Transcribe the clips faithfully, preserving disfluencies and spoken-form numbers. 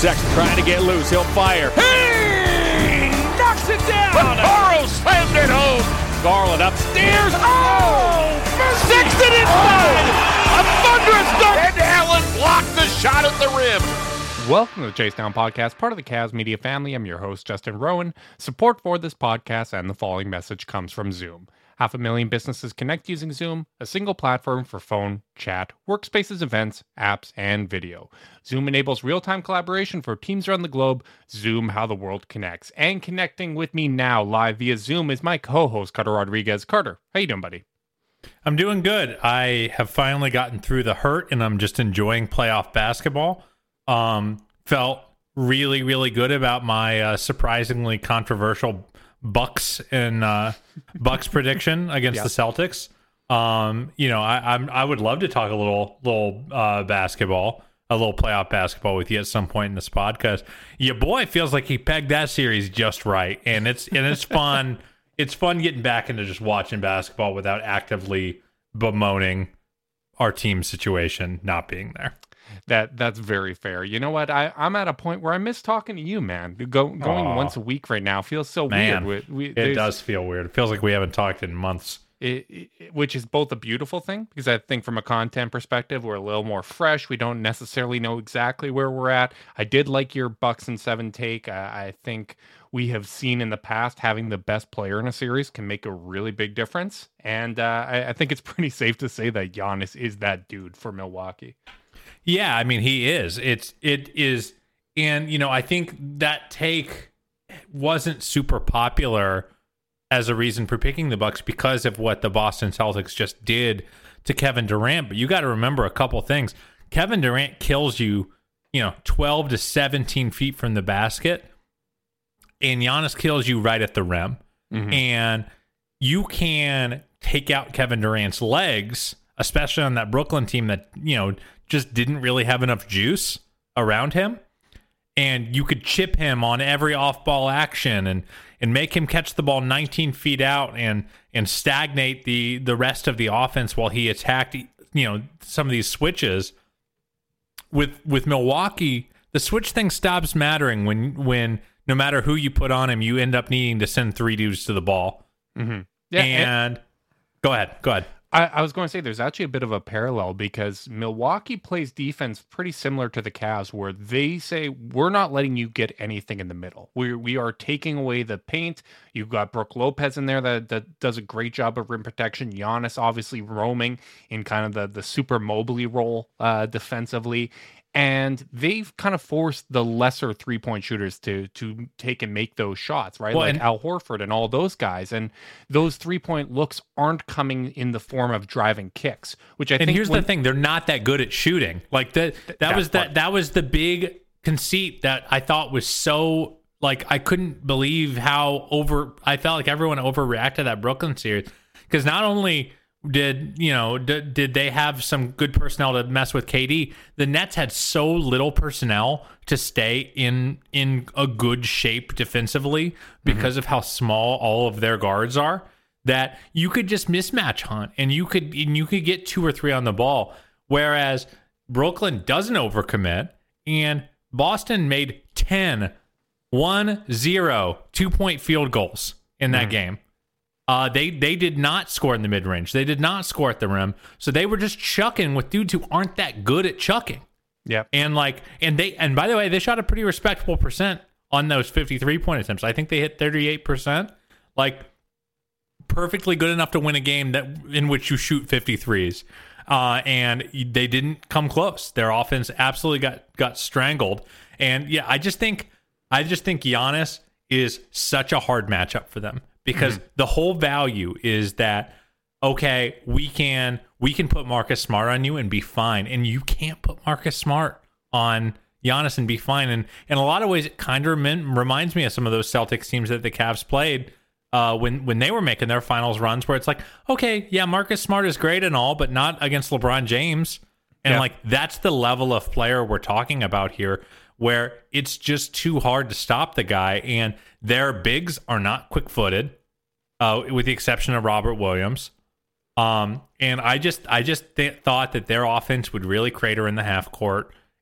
Sexton trying to get loose. He'll fire. Hey! Knocks it down. Vaccaro slammed it home. Garland upstairs. Oh! Sexton inside. A thunderous dunk. And Allen blocked the shot at the rim. Welcome to the Chase Down Podcast, part of the Cavs Media family. I'm your host, Justin Rowan. Support for this podcast and the following message comes from Zoom. Half a million businesses connect using Zoom, a single platform for phone, chat, workspaces, events, apps, and video. Zoom enables real-time collaboration for teams around the globe. Zoom, how the world connects. And connecting with me now live via Zoom is my co-host, Carter Rodriguez. Carter, how you doing, buddy? I'm doing good. I have finally gotten through the hurt, and I'm just enjoying playoff basketball. Um, felt really, really good about my uh, surprisingly controversial Bucks and uh, Bucks prediction against yeah. the Celtics. Um, you know, I I'm, I would love to talk a little little uh, basketball, a little playoff basketball with you at some point in this pod, because your boy feels like he pegged that series just right, and it's and it's fun. It's fun getting back into just watching basketball without actively bemoaning our team's situation not being there. That that's very fair. You know what? I, I'm at a point where I miss talking to you, man. Go, going Aww. once a week right now feels so man, weird. We, we, it does feel weird. It feels like we haven't talked in months. It, it, which is both a beautiful thing, because I think from a content perspective, we're a little more fresh. We don't necessarily know exactly where we're at. I did like your Bucks and seven take. Uh, I think we have seen in the past having the best player in a series can make a really big difference. And uh, I, I think it's pretty safe to say that Giannis is that dude for Milwaukee. Yeah, I mean, he is. It's it is, and you know, I think that take wasn't super popular as a reason for picking the Bucks because of what the Boston Celtics just did to Kevin Durant. But you got to remember a couple things. Kevin Durant kills you, you know, twelve to seventeen feet from the basket, and Giannis kills you right at the rim. Mm-hmm. And you can take out Kevin Durant's legs, especially on that Brooklyn team that, you know, just didn't really have enough juice around him, and you could chip him on every off-ball action and and make him catch the ball nineteen feet out and and stagnate the the rest of the offense while he attacked, you know, some of these switches. With with Milwaukee, the switch thing stops mattering when when no matter who you put on him, you end up needing to send three dudes to the ball. Mm-hmm. Yeah, and, and go ahead, go ahead. I, I was going to say there's actually a bit of a parallel, because Milwaukee plays defense pretty similar to the Cavs, where they say, we're not letting you get anything in the middle. We we are taking away the paint. You've got Brook Lopez in there that, that does a great job of rim protection. Giannis obviously roaming in kind of the, the super Mobley role uh, defensively. And they've kind of forced the lesser three-point shooters to to take and make those shots, right? Well, like and- Al Horford and all those guys. And those three-point looks aren't coming in the form of driving kicks, which I and think... And here's when- the thing. They're not that good at shooting. Like, the, that, that was that, that was the big conceit that I thought was so... Like, I couldn't believe how over... I felt like everyone overreacted to that Brooklyn series. Because not only... Did you know? Did, did they have some good personnel to mess with K D? The Nets had so little personnel to stay in in a good shape defensively because mm-hmm. of how small all of their guards are, that you could just mismatch hunt and you could and you could get two or three on the ball. Whereas Brooklyn doesn't overcommit, and Boston made ten, one, zero, two-point field goals in that mm-hmm. game. Uh, they they did not score in the mid-range. They did not score at the rim. So they were just chucking with dudes who aren't that good at chucking. Yeah. And like and they and by the way, they shot a pretty respectable percent on those fifty-three point attempts. I think they hit thirty-eight percent. Like, perfectly good enough to win a game that in which you shoot fifty-threes. Uh, and they didn't come close. Their offense absolutely got got strangled. And yeah, I just think I just think Giannis is such a hard matchup for them. Because mm-hmm. the whole value is that, okay, we can we can put Marcus Smart on you and be fine. And you can't put Marcus Smart on Giannis and be fine. And in a lot of ways, it kind of rem- reminds me of some of those Celtics teams that the Cavs played uh, when, when they were making their finals runs, where it's like, okay, yeah, Marcus Smart is great and all, but not against LeBron James. And, yeah. like, that's the level of player we're talking about here, where it's just too hard to stop the guy. And their bigs are not quick-footed, uh, with the exception of Robert Williams. Um, and I just I just th- thought that their offense would really crater in the half court,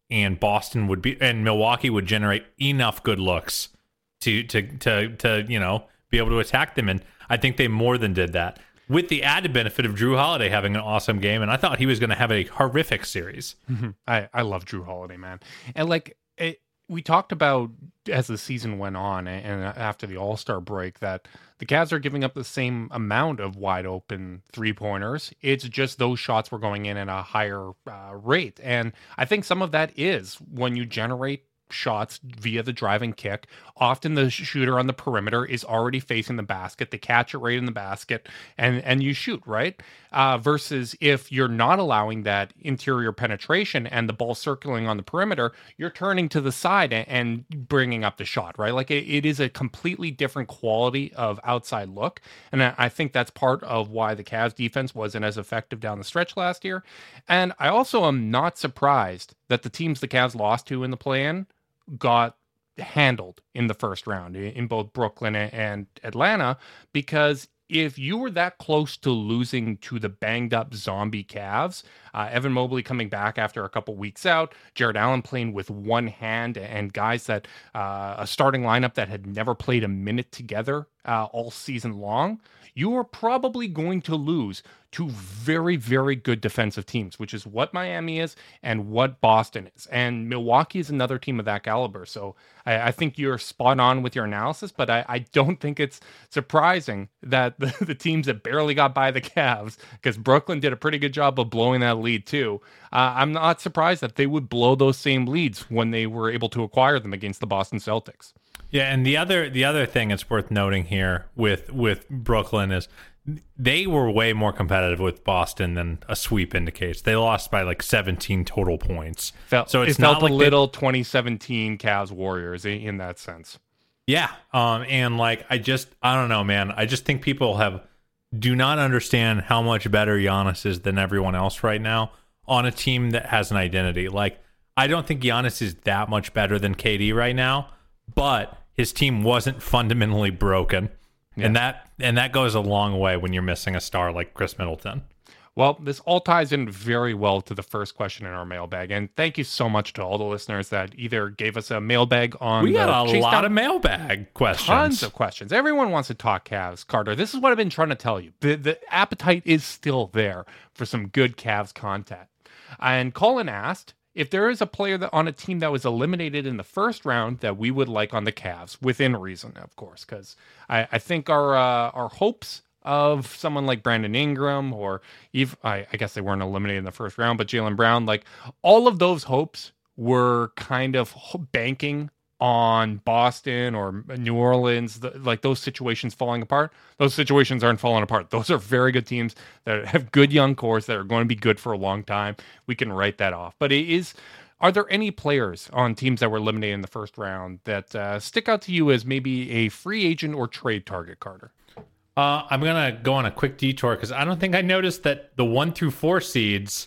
and Boston would be and Milwaukee would generate enough good looks to to to to you know be able to attack them, and I think they more than did that, with the added benefit of Drew Holiday having an awesome game, and I thought he was going to have a horrific series. Mm-hmm. I I love Drew Holiday, man, and like it, we talked about as the season went on and after the All-Star break that the Cavs are giving up the same amount of wide open three-pointers. It's just those shots were going in at a higher uh, rate. And I think some of that is when you generate shots via the driving kick, often the shooter on the perimeter is already facing the basket. They catch it right in the basket and and you shoot, right? Uh, versus if you're not allowing that interior penetration and the ball circling on the perimeter, you're turning to the side and, and bringing up the shot, right? Like it, it is a completely different quality of outside look. And I, I think that's part of why the Cavs defense wasn't as effective down the stretch last year. And I also am not surprised that the teams the Cavs lost to in the play-in got handled in the first round in both Brooklyn and Atlanta, because if you were that close to losing to the banged up zombie Cavs, uh, Evan Mobley coming back after a couple weeks out, Jared Allen playing with one hand, and guys that uh, a starting lineup that had never played a minute together uh, all season long, you are probably going to lose to very, very good defensive teams, which is what Miami is and what Boston is. And Milwaukee is another team of that caliber. So I, I think you're spot on with your analysis, but I, I don't think it's surprising that the, the teams that barely got by the Cavs, because Brooklyn did a pretty good job of blowing that lead too. Uh, I'm not surprised that they would blow those same leads when they were able to acquire them against the Boston Celtics. Yeah, and the other the other thing that's worth noting here with with Brooklyn is they were way more competitive with Boston than a sweep indicates. They lost by like seventeen total points. Felt, so it's it felt not like a little they, twenty seventeen Cavs Warriors in, in that sense. Yeah, um, and like I just I don't know, man. I just think people have do not understand how much better Giannis is than everyone else right now on a team that has an identity. Like I don't think Giannis is that much better than K D right now, but his team wasn't fundamentally broken. Yeah. And that and that goes a long way when you're missing a star like Chris Middleton. Well, this all ties in very well to the first question in our mailbag. And thank you so much to all the listeners that either gave us a mailbag on We got the a lot down. of mailbag questions. Tons of questions. Everyone wants to talk Cavs, Carter. This is what I've been trying to tell you. The, the appetite is still there for some good Cavs content. And Colin asked if there is a player that on a team that was eliminated in the first round that we would like on the Cavs, within reason, of course, because I, I think our uh, our hopes of someone like Brandon Ingram or Eve, I, I guess they weren't eliminated in the first round, but Jaylen Brown, like all of those hopes were kind of banking on Boston or New Orleans, the, like those situations falling apart. Those situations aren't falling apart. Those are very good teams that have good young cores that are going to be good for a long time. We can write that off. But it is, are there any players on teams that were eliminated in the first round that uh, stick out to you as maybe a free agent or trade target, Carter? Uh, I'm going to go on a quick detour because I don't think I noticed that the one through four seeds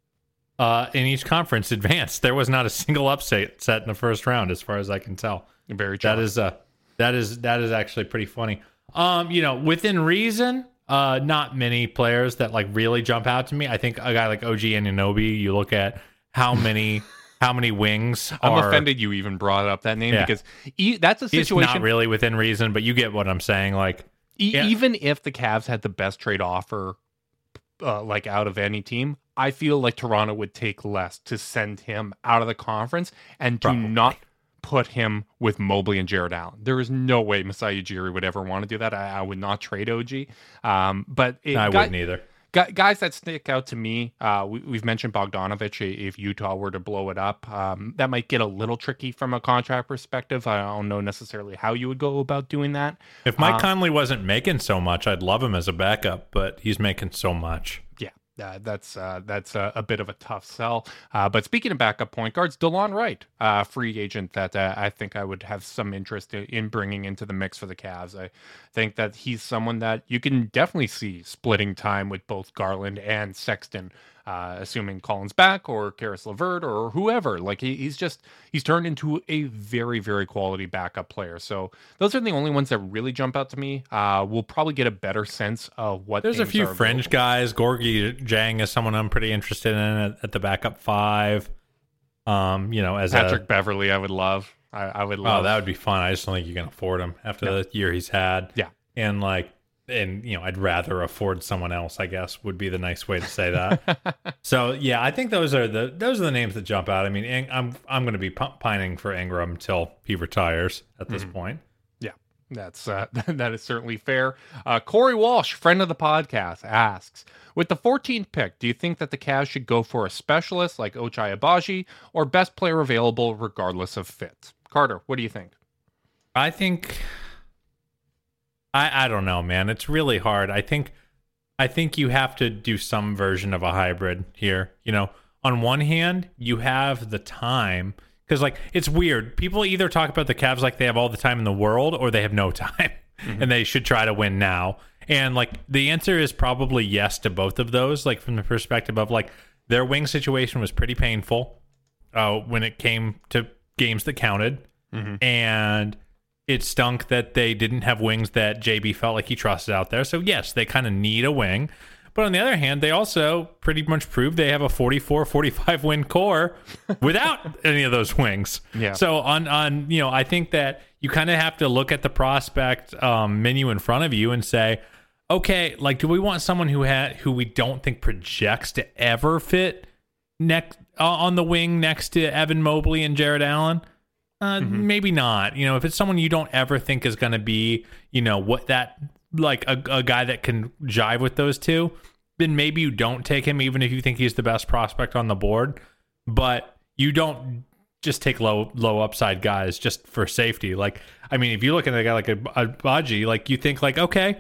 Uh, in each conference advanced. There was not a single upset set in the first round, as far as I can tell. Very true. That is uh, that is that is actually pretty funny. Um, you know, within reason, uh, not many players that like really jump out to me. I think a guy like O G Anunoby. You look at how many how many wings. I'm are, offended you even brought up that name yeah. because e- that's a situation. He's not really within reason, but you get what I'm saying. Like, e- yeah. even if the Cavs had the best trade offer, uh, like out of any team, I feel like Toronto would take less to send him out of the conference and to Probably. not put him with Mobley and Jared Allen. There is no way Masai Ujiri would ever want to do that. I, I would not trade O G. Um, but it, no, I guy, wouldn't either. Guys that stick out to me, uh, we, we've mentioned Bogdanovich. If Utah were to blow it up, um, that might get a little tricky from a contract perspective. I don't know necessarily how you would go about doing that. If Mike uh, Conley wasn't making so much, I'd love him as a backup, but he's making so much. Yeah. Uh, that's uh, that's a, a bit of a tough sell. Uh, but speaking of backup point guards, DeLon Wright, uh, free agent that uh, I think I would have some interest in, in bringing into the mix for the Cavs. I think that he's someone that you can definitely see splitting time with both Garland and Sexton, uh, assuming Collins back or Karis LeVert or whoever. Like he, he's just he's turned into a very very quality backup player. So those are the only ones that really jump out to me. Uh, we'll probably get a better sense of what there's a few fringe available. guys. Gorgie Jang is someone I'm pretty interested in at, at the backup five. Um, you know, as Patrick a, Beverly, I would love. I, I would love. Oh, that would be fun. I just don't think you can afford him after No. the year he's had. Yeah. And like, and you know, I'd rather afford someone else, I guess, would be the nice way to say that. So yeah, I think those are the those are the names that jump out. I mean, Ing- I'm I'm going to be p- pining for Ingram until he retires at this mm-hmm. point. Yeah, that's uh, that is certainly fair. Uh, Corey Walsh, friend of the podcast, asks, with the fourteenth pick, do you think that the Cavs should go for a specialist like Ochai Agbaji or best player available regardless of fit? Carter, what do you think? I think. I, I don't know, man. It's really hard. I think I think you have to do some version of a hybrid here. You know, on one hand, you have the time because, like, it's weird. People either talk about the Cavs like they have all the time in the world or they have no time mm-hmm. and they should try to win now. And, like, the answer is probably yes to both of those, like, from the perspective of, like, their wing situation was pretty painful uh, when it came to games that counted. Mm-hmm. And it stunk that they didn't have wings that J B felt like he trusted out there. So, yes, they kind of need a wing. But on the other hand, they also pretty much proved they have a forty-four, forty-five win core without any of those wings. Yeah. So, on, on you know, I think that you kind of have to look at the prospect um, menu in front of you and say, okay, like, do we want someone who had who we don't think projects to ever fit next uh, on the wing next to Evan Mobley and Jared Allen? Uh, mm-hmm. Maybe not. You know, if it's someone you don't ever think is going to be, you know, what that like a, a guy that can jive with those two, then maybe you don't take him, even if you think he's the best prospect on the board. But you don't just take low low upside guys just for safety. Like, I mean, if you look at a guy like a, a Baji, like you think like, okay,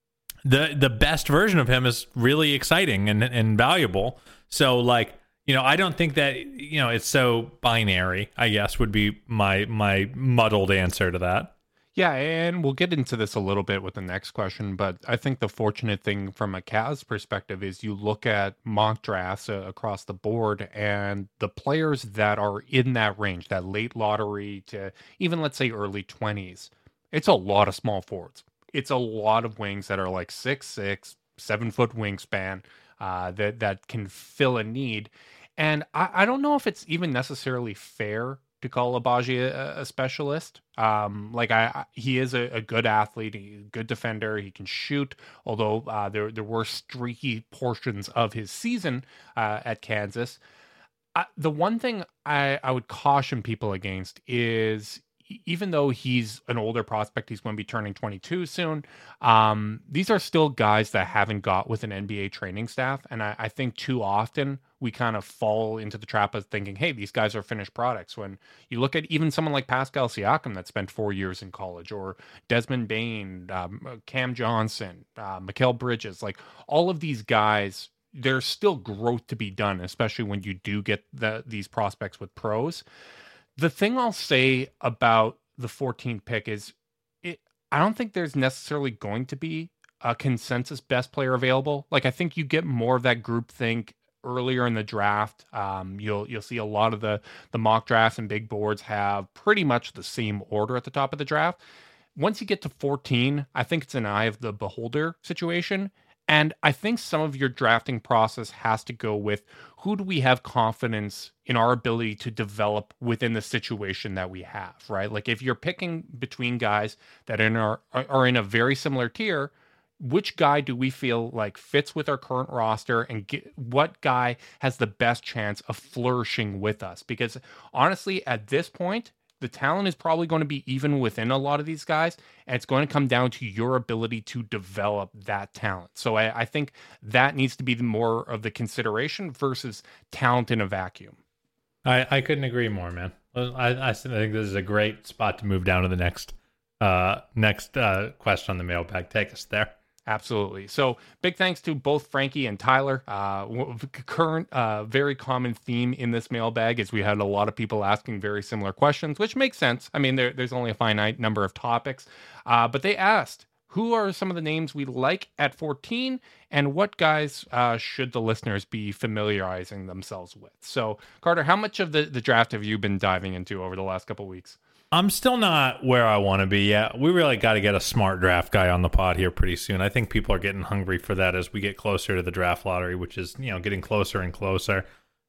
the the best version of him is really exciting and and valuable. So like. You know, I don't think that, you know, it's so binary, I guess, would be my my muddled answer to that. Yeah, and we'll get into this a little bit with the next question, but I think the fortunate thing from a Cavs perspective is you look at mock drafts uh, across the board and the players that are in that range, that late lottery to even, let's say, early twenties, it's a lot of small forwards. It's a lot of wings that are like six six, seven-foot wingspan uh, that, that can fill a need. And I, I don't know if it's even necessarily fair to call Agbaji a, a specialist. Um, like I, I, he is a, a good athlete, a good defender. He can shoot. Although uh, there there were streaky portions of his season uh, at Kansas. Uh, the one thing I, I would caution people against is, even though he's an older prospect, he's going to be turning twenty-two soon. Um, these are still guys that haven't got with an N B A training staff. And I, I think too often we kind of fall into the trap of thinking, hey, these guys are finished products. When you look at even someone like Pascal Siakam that spent four years in college, or Desmond Bane, um, Cam Johnson, uh, Mikal Bridges, like all of these guys, there's still growth to be done, especially when you do get the, these prospects with pros. The thing I'll say about the fourteenth pick is it, I don't think there's necessarily going to be a consensus best player available. Like, I think you get more of that group think earlier in the draft. Um, you'll you'll see a lot of the, the mock drafts and big boards have pretty much the same order at the top of the draft. Once you get to fourteen, I think it's an eye of the beholder situation. And I think some of your drafting process has to go with who do we have confidence in our ability to develop within the situation that we have, right? Like if you're picking between guys that are in, our, are in a very similar tier, which guy do we feel like fits with our current roster, and get, what guy has the best chance of flourishing with us? Because honestly, at this point, the talent is probably going to be even within a lot of these guys, and it's going to come down to your ability to develop that talent. So I, I think that needs to be more of the consideration versus talent in a vacuum. I, I couldn't agree more, man. I, I think this is a great spot to move down to the next uh, next uh, question on the mailbag. Take us there. Absolutely. So big thanks to both Frankie and Tyler. Uh, current, uh, very common theme in this mailbag is we had a lot of people asking very similar questions, which makes sense. I mean, there, there's only a finite number of topics, uh, but they asked, who are some of the names we like at fourteen, and what guys uh, should the listeners be familiarizing themselves with? So, Carter, how much of the, the draft have you been diving into over the last couple of weeks? I'm still not where I want to be yet. We really got to get a smart draft guy on the pod here pretty soon. I think people are getting hungry for that as we get closer to the draft lottery, which is, you know, getting closer and closer.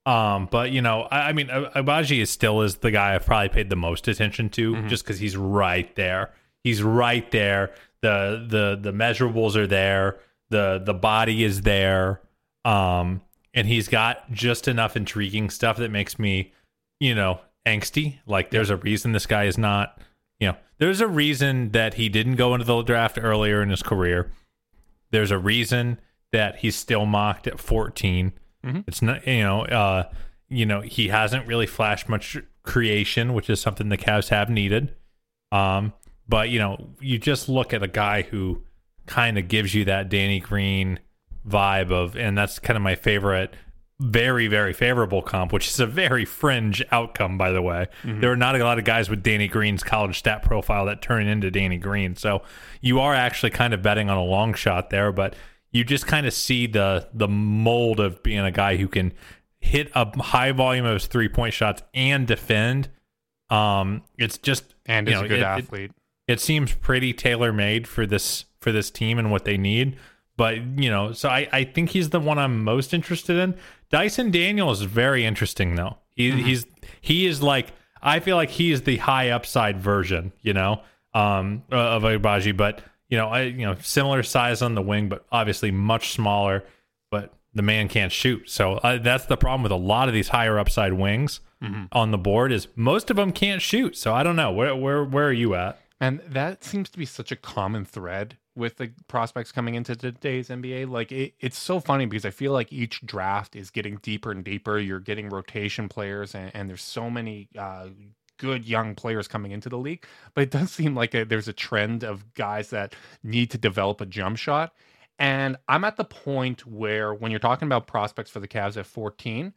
Um, but you know, I, I mean, Agbaji is still is the guy I've probably paid the most attention to, mm-hmm. just because he's right there. He's right there. The the the measurables are there. The the body is there. Um, and he's got just enough intriguing stuff that makes me, you know, angsty. Like there's a reason this guy is not, you know, there's a reason that he didn't go into the draft earlier in his career. There's a reason that he's still mocked at fourteen. Mm-hmm. It's not, you know, uh, you know, he hasn't really flashed much creation, which is something the Cavs have needed. Um, but you know, you just look at a guy who kind of gives you that Danny Green vibe of, and that's kind of my favorite, very, very favorable comp, which is a very fringe outcome, by the way. Mm-hmm. There are not a lot of guys with Danny Green's college stat profile that turn into Danny Green. So you are actually kind of betting on a long shot there, but you just kind of see the the mold of being a guy who can hit a high volume of his three-point shots and defend. Um, it's just, and is you know, a good it, athlete. It, it seems pretty tailor-made for this for this team and what they need. But, you know, so I, I think he's the one I'm most interested in. Dyson Daniels is very interesting, though. He, mm-hmm. He's he is like, I feel like he is the high upside version, you know, um, of Agbaji, but. You know, I you know similar size on the wing, but obviously much smaller. But the man can't shoot, so uh, that's the problem with a lot of these higher upside wings mm-hmm. on the board. Is most of them can't shoot. So I don't know where where where are you at? And that seems to be such a common thread with the prospects coming into today's N B A. Like it, it's so funny because I feel like each draft is getting deeper and deeper. You're getting rotation players, and, and there's so many. Uh, good young players coming into the league, but it does seem like a, there's a trend of guys that need to develop a jump shot. And I'm at the point where when you're talking about prospects for the Cavs at fourteen,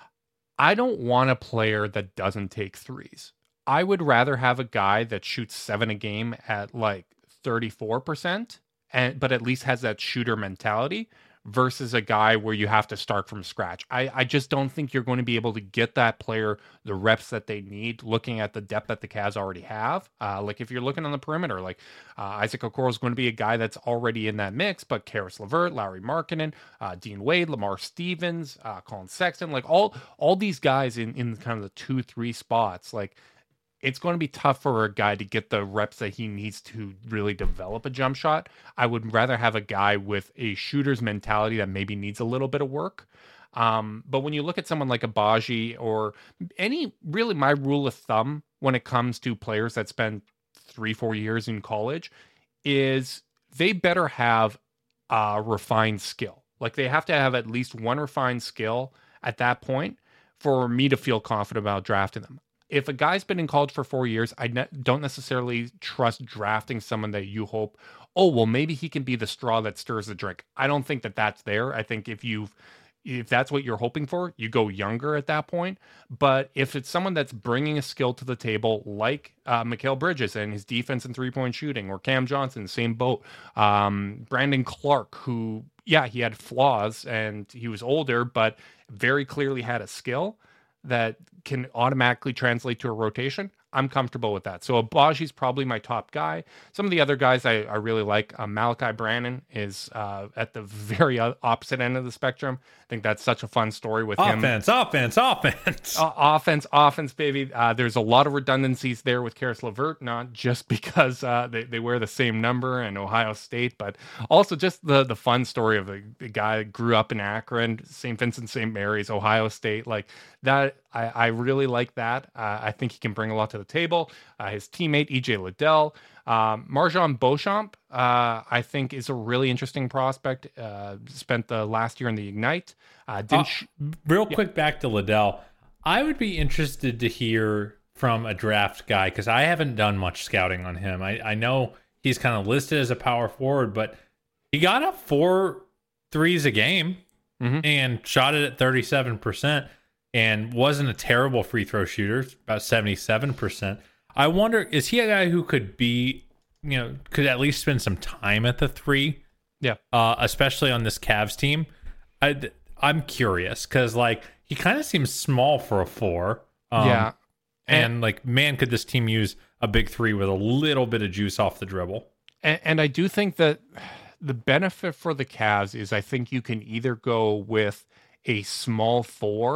I don't want a player that doesn't take threes. I would rather have a guy that shoots seven a game at like thirty-four percent, and but at least has that shooter mentality versus a guy where you have to start from scratch. I, I just don't think you're going to be able to get that player the reps that they need looking at the depth that the Cavs already have. Uh, like if you're looking on the perimeter, like uh, Isaac Okoro is going to be a guy that's already in that mix, but Karis LeVert, Lauri Markkanen, uh, Dean Wade, Lamar Stevens, uh, Colin Sexton, like all all these guys in, in kind of the two, three spots, like it's going to be tough for a guy to get the reps that he needs to really develop a jump shot. I would rather have a guy with a shooter's mentality that maybe needs a little bit of work. Um, but when you look at someone like Agbaji or any, really my rule of thumb when it comes to players that spend three, four years in college is they better have a refined skill. Like they have to have at least one refined skill at that point for me to feel confident about drafting them. If a guy's been in college for four years, I ne- don't necessarily trust drafting someone that you hope, oh, well, maybe he can be the straw that stirs the drink. I don't think that that's there. I think if you've, if that's what you're hoping for, you go younger at that point. But if it's someone that's bringing a skill to the table, like uh, Mikal Bridges and his defense and three-point shooting, or Cam Johnson, same boat, um, Brandon Clark, who, yeah, he had flaws and he was older, but very clearly had a skill that can automatically translate to a rotation, I'm comfortable with that. So Agbaji's probably my top guy. Some of the other guys I, I really like, uh, Malachi Brannon is uh, at the very opposite end of the spectrum. I think that's such a fun story with offense, him. Offense, offense, offense. Uh, offense, offense, baby. Uh, there's a lot of redundancies there with Karis LeVert, not just because uh, they, they wear the same number and Ohio State, but also just the, the fun story of the, the guy that grew up in Akron, Saint Vincent, Saint Mary's, Ohio State. Like that, I, I really like that. Uh, I think he can bring a lot to the table. Uh, his teammate, E J Liddell. Um, Marjon Beauchamp, uh, I think, is a really interesting prospect. Uh, spent the last year in the Ignite. Uh, didn't uh, sh- real yeah. quick, back to Liddell. I would be interested to hear from a draft guy because I haven't done much scouting on him. I, I know he's kind of listed as a power forward, but he got up four threes a game mm-hmm. and shot it at thirty-seven percent and wasn't a terrible free throw shooter, about seventy-seven percent. I wonder, is he a guy who could be, you know, could at least spend some time at the three? Yeah. Uh, especially on this Cavs team. I, I'm curious because, like, he kind of seems small for a four. Um, yeah. And, and, like, man, could this team use a big three with a little bit of juice off the dribble? And, and I do think that the benefit for the Cavs is I think you can either go with a small four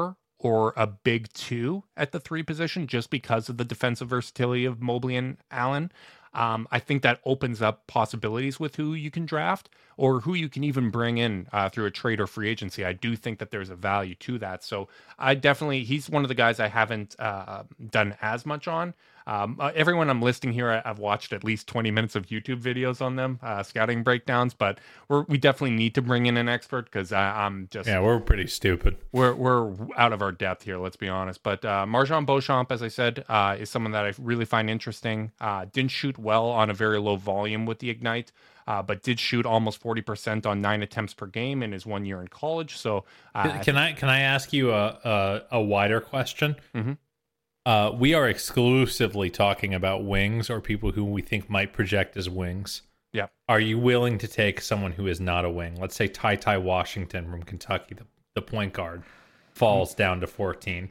or a big two at the three position just because of the defensive versatility of Mobley and Allen. Um, I think that opens up possibilities with who you can draft or who you can even bring in uh, through a trade or free agency. I do think that there's a value to that. So I definitely, he's one of the guys I haven't uh, done as much on. Um, uh, everyone I'm listing here, I, I've watched at least twenty minutes of YouTube videos on them, uh, scouting breakdowns, but we're, we definitely need to bring in an expert because I'm just... Yeah, we're pretty stupid. We're we're out of our depth here, let's be honest. But uh, Marjon Beauchamp, as I said, uh, is someone that I really find interesting. Uh, didn't shoot well on a very low volume with the Ignite, uh, but did shoot almost forty percent on nine attempts per game in his one year in college. So uh, can I can I ask you a a, a wider question? Mm-hmm. Uh, we are exclusively talking about wings or people who we think might project as wings. Yeah. Are you willing to take someone who is not a wing? Let's say Ty Ty Washington from Kentucky, the, the point guard, falls mm-hmm. down to fourteen.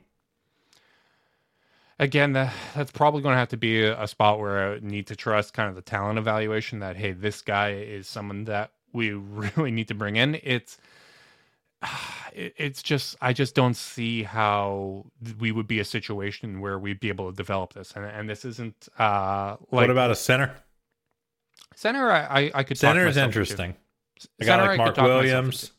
Again, that, that's probably going to have to be a, a spot where I need to trust kind of the talent evaluation that, hey, this guy is someone that we really need to bring in. It's It's just, I just don't see how we would be a situation where we'd be able to develop this. And, and this isn't uh, like. What about a center? Center, I, I, I could Center talk is interesting. I Center, got like I Mark could talk Williams.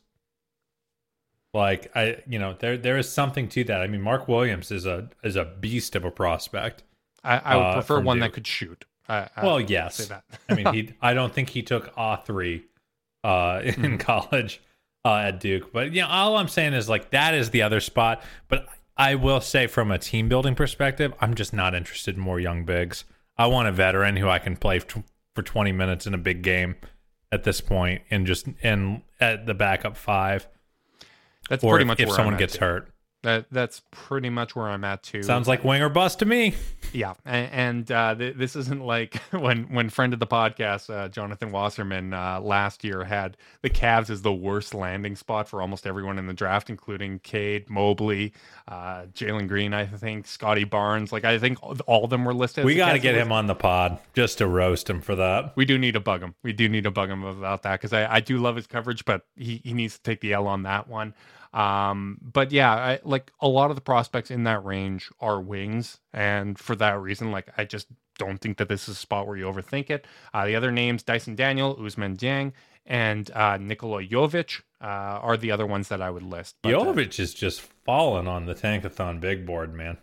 Like, I, you know, there there is something to that. I mean, Mark Williams is a is a beast of a prospect. I, I would uh, prefer one Duke. that could shoot. I, I well, yes. Say that. I mean, he. I don't think he took A three uh, in mm-hmm. college. Uh, at Duke, but you know, all I'm saying is like that is the other spot. But I will say, from a team building perspective, I'm just not interested in more young bigs. I want a veteran who I can play t- for twenty minutes in a big game at this point, and just and at the backup five. That's or pretty if, much if where someone I'm gets at too. hurt. That that's pretty much where I'm at too. Sounds like wing or bust to me. Yeah, and, and uh, th- this isn't like when when friend of the podcast, uh, Jonathan Wasserman, uh, last year had the Cavs as the worst landing spot for almost everyone in the draft, including Cade, Mobley, uh, Jalen Green, I think, Scotty Barnes. Like I think all of them were listed. We got to get him on the pod just to roast him for that. We do need to bug him. We do need to bug him about that because I, I do love his coverage, but he, he needs to take the L on that one. Um, but yeah, I, like a lot of the prospects in that range are wings. And for that reason, like, I just don't think that this is a spot where you overthink it. Uh, the other names, Dyson Daniel, Ousmane Dieng, and uh, Nikola Jovic uh, are the other ones that I would list. But, Jovic uh, is just falling on the Tankathon big board, man.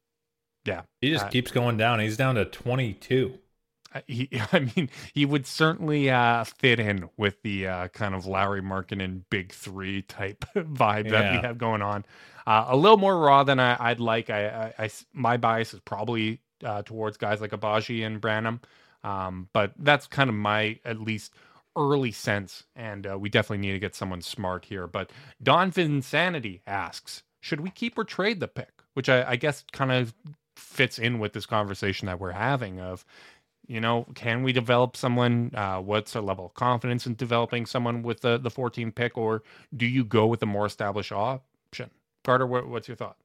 Yeah. He just uh, keeps going down. He's down to twenty-two. He, I mean, he would certainly uh, fit in with the uh, kind of Lauri Markkanen big three type vibe yeah. that we have going on. Uh, a little more raw than I, I'd like. I, I, I, my bias is probably uh, towards guys like Abaji and Branham, um, but that's kind of my at least early sense. And uh, we definitely need to get someone smart here. But Don Vinsanity asks, should we keep or trade the pick? Which I, I guess kind of fits in with this conversation that we're having of, you know, can we develop someone? Uh, what's our level of confidence in developing someone with the, the fourteenth pick? Or do you go with a more established option? Carter, what, what's your thought?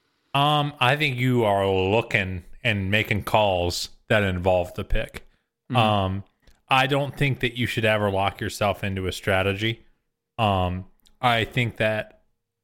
Um, I think you are looking and making calls that involve the pick. Mm-hmm. Um, I don't think that you should ever lock yourself into a strategy. Um, I think that,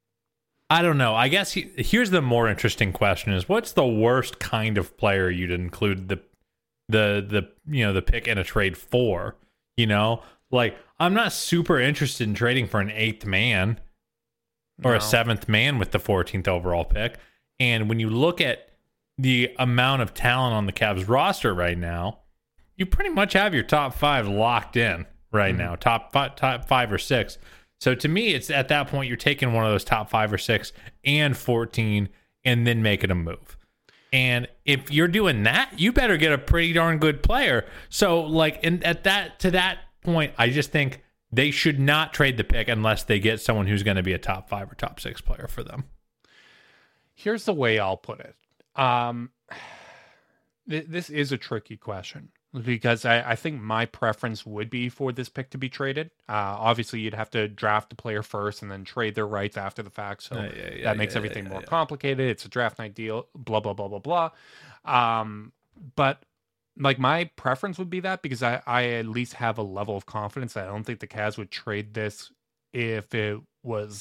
I don't know. I guess he, here's the more interesting question is, what's the worst kind of player you'd include the the the you know the pick in a trade for? You know, like, I'm not super interested in trading for an eighth man or no. a seventh man with the fourteenth overall pick. And when you look at the amount of talent on the Cavs roster right now, you pretty much have your top five locked in right mm-hmm. now, top five, top five or six. So to me, it's at that point you're taking one of those top five or six and fourteen and then making a move. And if you're doing that, you better get a pretty darn good player. So, like, in, at that to that point, I just think they should not trade the pick unless they get someone who's going to be a top five or top six player for them. Here's the way I'll put it. Um, th- this is a tricky question because I, I think my preference would be for this pick to be traded. Uh, obviously, you'd have to draft the player first and then trade their rights after the fact. So uh, yeah, yeah, that makes yeah, everything yeah, more yeah. complicated. It's a draft night deal, blah, blah, blah, blah, blah. Um, but like my preference would be that because I, I at least have a level of confidence. I don't think the Cavs would trade this if it was just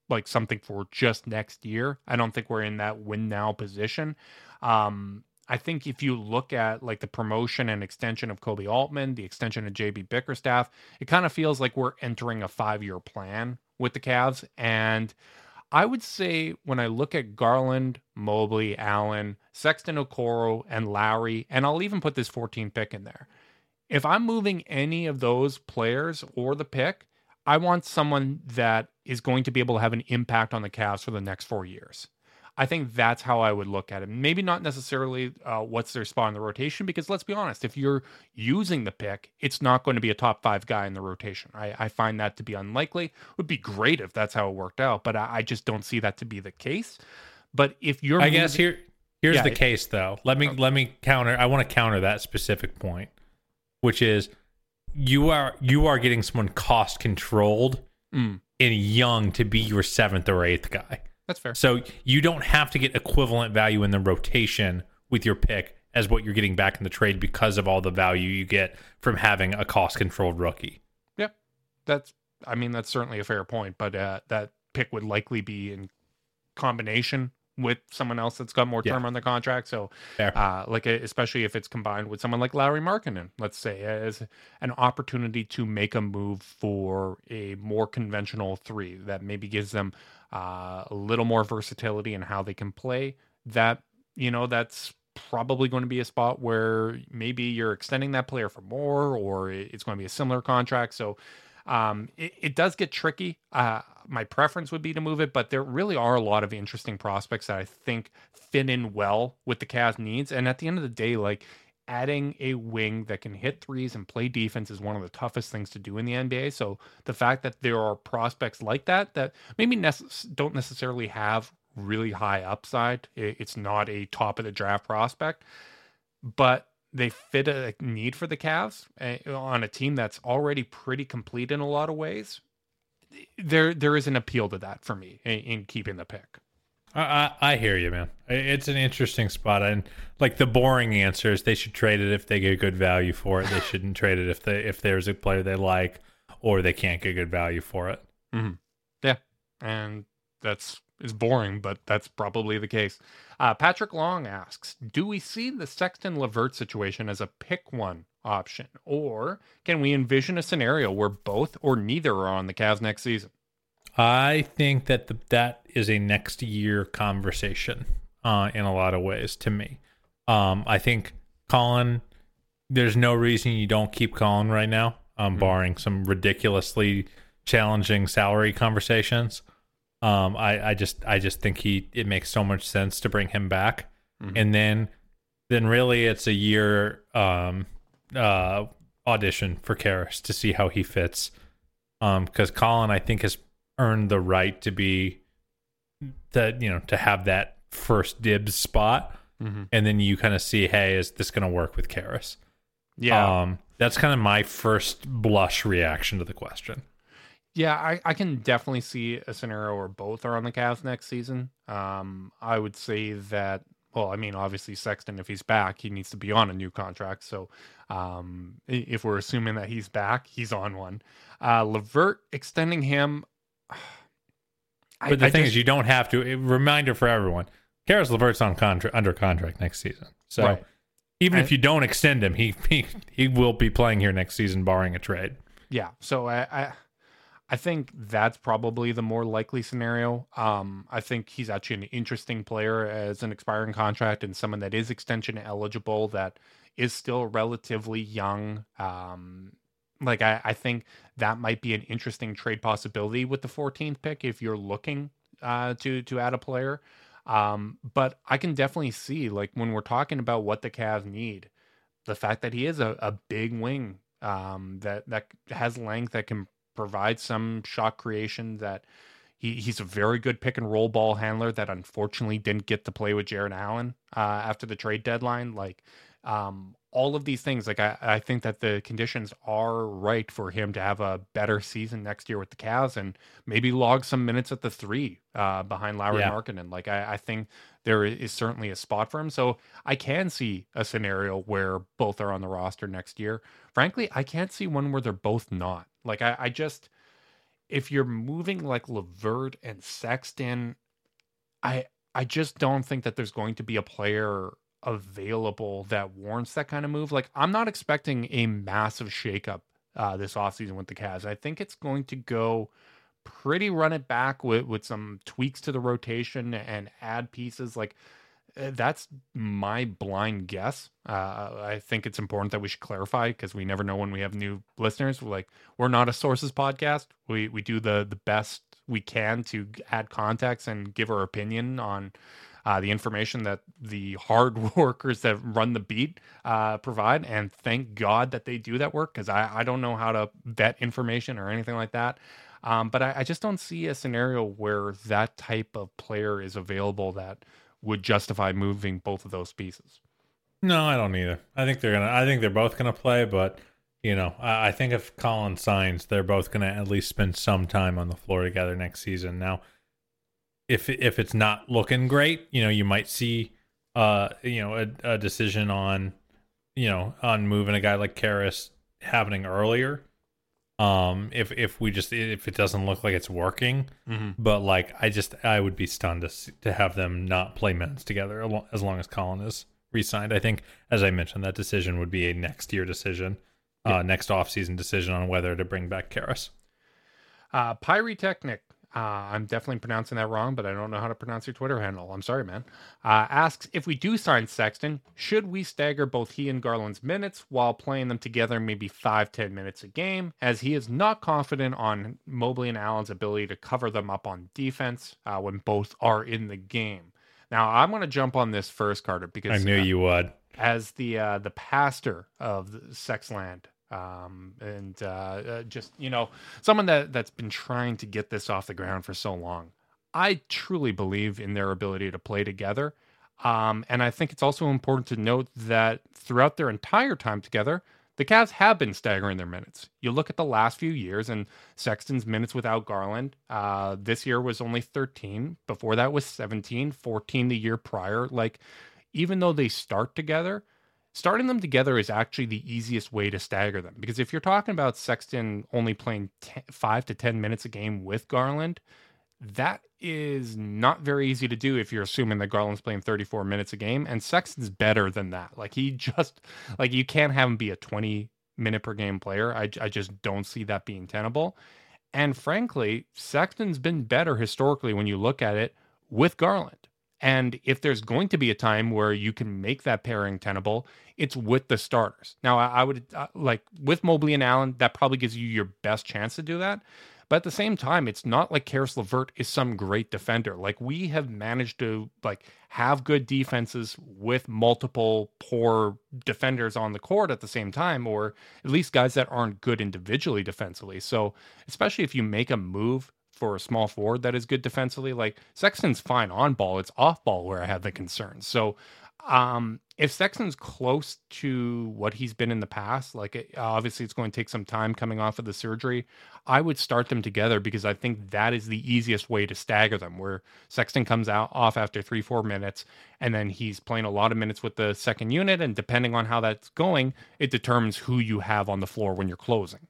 like something for just next year. I don't think we're in that win now position. Um, I think if you look at like the promotion and extension of Kobe Altman, the extension of J B Bickerstaff, it kind of feels like we're entering a five-year plan with the Cavs. And I would say when I look at Garland, Mobley, Allen, Sexton, Okoro, and Lowry, and I'll even put this fourteenth pick in there. If I'm moving any of those players or the pick, I want someone that is going to be able to have an impact on the Cavs for the next four years. I think that's how I would look at it. Maybe not necessarily uh, what's their spot in the rotation, because let's be honest, if you're using the pick, it's not going to be a top five guy in the rotation. I, I find that to be unlikely. It would be great if that's how it worked out, but I, I just don't see that to be the case. But if you're, I moving, guess here here's yeah, the case though. Let me okay. let me counter. I want to counter that specific point, which is you are you are getting someone cost controlled mm. and young to be your seventh or eighth guy. That's fair. So you don't have to get equivalent value in the rotation with your pick as what you're getting back in the trade because of all the value you get from having a cost-controlled rookie. Yeah, that's. I mean, that's certainly a fair point, but uh, that pick would likely be in combination with someone else that's got more term yeah. on the contract. So, Fair. uh, like, especially if it's combined with someone like Lauri Markkanen, let's say, as an opportunity to make a move for a more conventional three that maybe gives them uh, a little more versatility in how they can play. That, you know, that's probably going to be a spot where maybe you're extending that player for more, or it's going to be a similar contract. So, Um, it, it does get tricky. Uh, my preference would be to move it, but there really are a lot of interesting prospects that I think fit in well with the Cavs' needs. And at the end of the day, like adding a wing that can hit threes and play defense is one of the toughest things to do in the N B A. So the fact that there are prospects like that that maybe nece- don't necessarily have really high upside, it, it's not a top of the draft prospect, but they fit a need for the Cavs uh, on a team that's already pretty complete in a lot of ways. There, there is an appeal to that for me in, in keeping the pick. I, I, I hear you, man. It's an interesting spot, and like the boring answer is they should trade it if they get good value for it. They shouldn't trade it if they if there's a player they like or they can't get good value for it. Mm-hmm. Yeah, and that's is boring, but that's probably the case. Uh, Patrick Long asks, do we see the Sexton LeVert situation as a pick one option, or can we envision a scenario where both or neither are on the Cavs next season? I think that the, that is a next year conversation uh, in a lot of ways to me. Um, I think Colin, there's no reason you don't keep Colin right now, um, mm-hmm. barring some ridiculously challenging salary conversations. Um, I, I just I just think he it makes so much sense to bring him back, mm-hmm. and then then really it's a year um, uh, audition for Karras to see how he fits, because um, Colin I think has earned the right to be that you know to have that first dibs spot, mm-hmm. and then you kind of see, hey, is this going to work with Karras? Yeah, um, that's kind of my first blush reaction to the question. Yeah, I, I can definitely see a scenario where both are on the Cavs next season. Um, I would say that, well, I mean, obviously Sexton, if he's back, he needs to be on a new contract. So um, if we're assuming that he's back, he's on one. Uh, LeVert, extending him. I, but the I thing just, is, you don't have to. A reminder for everyone, Karras LeVert's on contra- under contract next season. So right. even I, if you don't extend him, he, he he will be playing here next season, barring a trade. Yeah, so I... I I think that's probably the more likely scenario. Um, I think he's actually an interesting player as an expiring contract and someone that is extension eligible, that is still relatively young. Um, like I, I think that might be an interesting trade possibility with the fourteenth pick if you're looking uh, to to add a player. Um, but I can definitely see, like when we're talking about what the Cavs need, the fact that he is a, a big wing um, that that has length, that can provide some shot creation, that he, he's a very good pick and roll ball handler that unfortunately didn't get to play with Jarrett Allen uh, after the trade deadline. Like um, all of these things, like I, I think that the conditions are right for him to have a better season next year with the Cavs and maybe log some minutes at the three uh, behind Lauri yeah. Markkanen. Like I, I think there is certainly a spot for him. So I can see a scenario where both are on the roster next year. Frankly, I can't see one where they're both not. Like I, I just, if you're moving like LeVert and Sexton, I I just don't think that there's going to be a player available that warrants that kind of move. Like, I'm not expecting a massive shakeup uh, this offseason with the Cavs. I think it's going to go pretty run it back with, with some tweaks to the rotation and add pieces. Like, uh, that's my blind guess. Uh, I think it's important that we should clarify because we never know when we have new listeners. We're like, we're not a sources podcast. We we do the the best we can to add context and give our opinion on uh, the information that the hard workers that run the beat uh, provide. And thank God that they do that work, because I, I don't know how to vet information or anything like that. Um, but I, I just don't see a scenario where that type of player is available that would justify moving both of those pieces. No, I don't either. I think they're gonna. I think they're both gonna play, but you know, I, I think if Collins signs, they're both gonna at least spend some time on the floor together next season. Now, if if it's not looking great, you know, you might see, uh, you know, a, a decision on, you know, on moving a guy like Karras happening earlier. Um, if if we just if it doesn't look like it's working, mm-hmm. but like I just I would be stunned to see, to have them not play minutes together as long as Colin is re-signed. I think, as I mentioned, that decision would be a next year decision, yeah. uh, next offseason decision on whether to bring back Karras. Uh, Pyrotechnic. Uh, I'm definitely pronouncing that wrong, but I don't know how to pronounce your Twitter handle. I'm sorry, man. Uh, asks, if we do sign Sexton, should we stagger both he and Garland's minutes while playing them together maybe five, ten minutes a game, as he is not confident on Mobley and Allen's ability to cover them up on defense uh, when both are in the game. Now, I'm going to jump on this first, Carter, because I knew uh, you would. As the uh, the pastor of the Sexland, um and uh, uh just you know someone that that's been trying to get this off the ground for so long, I truly believe in their ability to play together, um and I think it's also important to note that throughout their entire time together, the Cavs have been staggering their minutes. You look at the last few years, and Sexton's minutes without Garland uh this year was only thirteen. Before that was seventeen, fourteen the year prior. Like, even though they start together, starting them together is actually the easiest way to stagger them. Because if you're talking about Sexton only playing ten, five to ten minutes a game with Garland, that is not very easy to do if you're assuming that Garland's playing thirty-four minutes a game. And Sexton's better than that. Like, he just, like, you can't have him be a twenty minute per game player. I, I just don't see that being tenable. And frankly, Sexton's been better historically when you look at it with Garland. And if there's going to be a time where you can make that pairing tenable, it's with the starters. Now, I, I would uh, like with Mobley and Allen, that probably gives you your best chance to do that. But at the same time, it's not like Caris LeVert is some great defender. Like, we have managed to like have good defenses with multiple poor defenders on the court at the same time, or at least guys that aren't good individually defensively. So especially if you make a move for a small forward that is good defensively, like Sexton's fine on ball, it's off ball where I have the concerns. So um, if Sexton's close to what he's been in the past, like it, obviously it's going to take some time coming off of the surgery, I would start them together because I think that is the easiest way to stagger them, where Sexton comes out off after three, four minutes, and then he's playing a lot of minutes with the second unit. And depending on how that's going, it determines who you have on the floor when you're closing.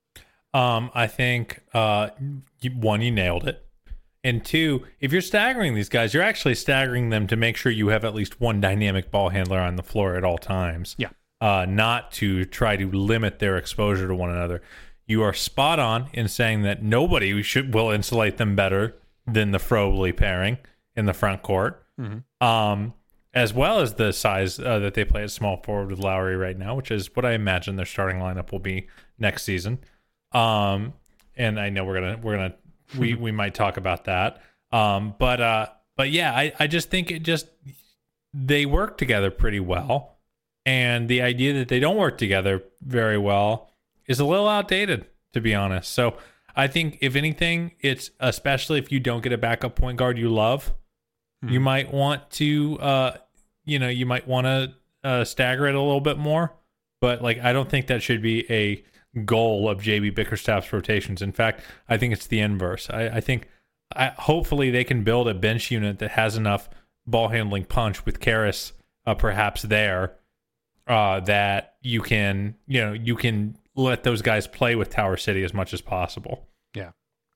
Um, I think, uh, one, you nailed it. And two, if you're staggering these guys, you're actually staggering them to make sure you have at least one dynamic ball handler on the floor at all times. Yeah. Uh, not to try to limit their exposure to one another. You are spot on in saying that nobody should will insulate them better than the Frobley pairing in the front court. Mm-hmm. Um, as well as the size uh, that they play at small forward with Lowry right now, which is what I imagine their starting lineup will be next season. Um, and I know we're gonna we're gonna we we might talk about that. Um, but uh, but yeah, I I just think it just they work together pretty well, and the idea that they don't work together very well is a little outdated, to be honest. So I think if anything, it's especially if you don't get a backup point guard you love, hmm. you might want to uh, you know, you might want to uh, stagger it a little bit more. But like, I don't think that should be a goal of J B Bickerstaff's rotations. In fact, I think it's the inverse. I, I think I, hopefully they can build a bench unit that has enough ball handling punch with Karras uh, perhaps there uh, that you can, you know, you can let those guys play with Tower City as much as possible. Yeah.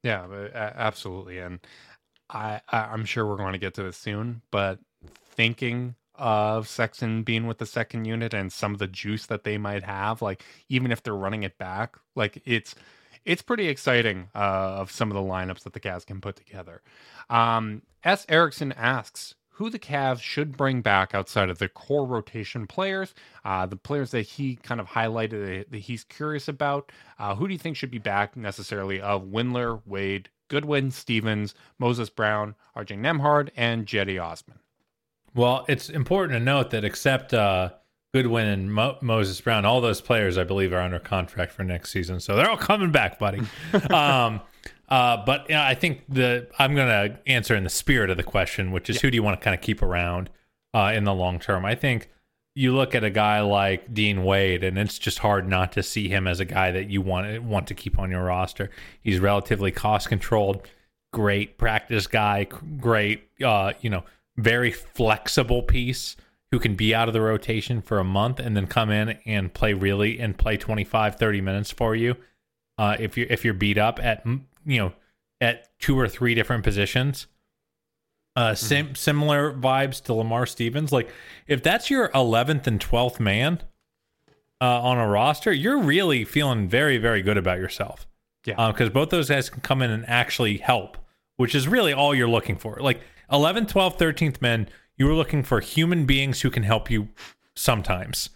Yeah, but, uh, absolutely. And I, I I'm sure we're going to get to this soon, but thinking of Sexton being with the second unit and some of the juice that they might have, like even if they're running it back, like it's it's pretty exciting uh, of some of the lineups that the Cavs can put together. Um, S. Erickson asks who the Cavs should bring back outside of the core rotation players, uh, the players that he kind of highlighted that, that he's curious about. Uh, who do you think should be back necessarily of Windler, Wade, Goodwin, Stevens, Moses Brown, R J Nembhard, and Jetty Osman? Well, it's important to note that except uh, Goodwin and Mo- Moses Brown, all those players, I believe, are under contract for next season. So they're all coming back, buddy. um, uh, but yeah, I think the I'm going to answer in the spirit of the question, which is yeah. who do you want to kind of keep around uh, in the long term? I think you look at a guy like Dean Wade, and it's just hard not to see him as a guy that you want, want to keep on your roster. He's relatively cost-controlled, great practice guy, great, uh, you know, very flexible piece who can be out of the rotation for a month and then come in and play really and play twenty-five, thirty minutes for you. Uh, if you're, if you're beat up at, you know, at two or three different positions, uh, mm-hmm. sim- similar vibes to Lamar Stevens. Like if that's your eleventh and twelfth man uh, on a roster, you're really feeling very, very good about yourself. Yeah. Because uh, both those guys can come in and actually help, which is really all you're looking for. Like, eleventh, twelfth, thirteenth men, you were looking for human beings who can help you sometimes.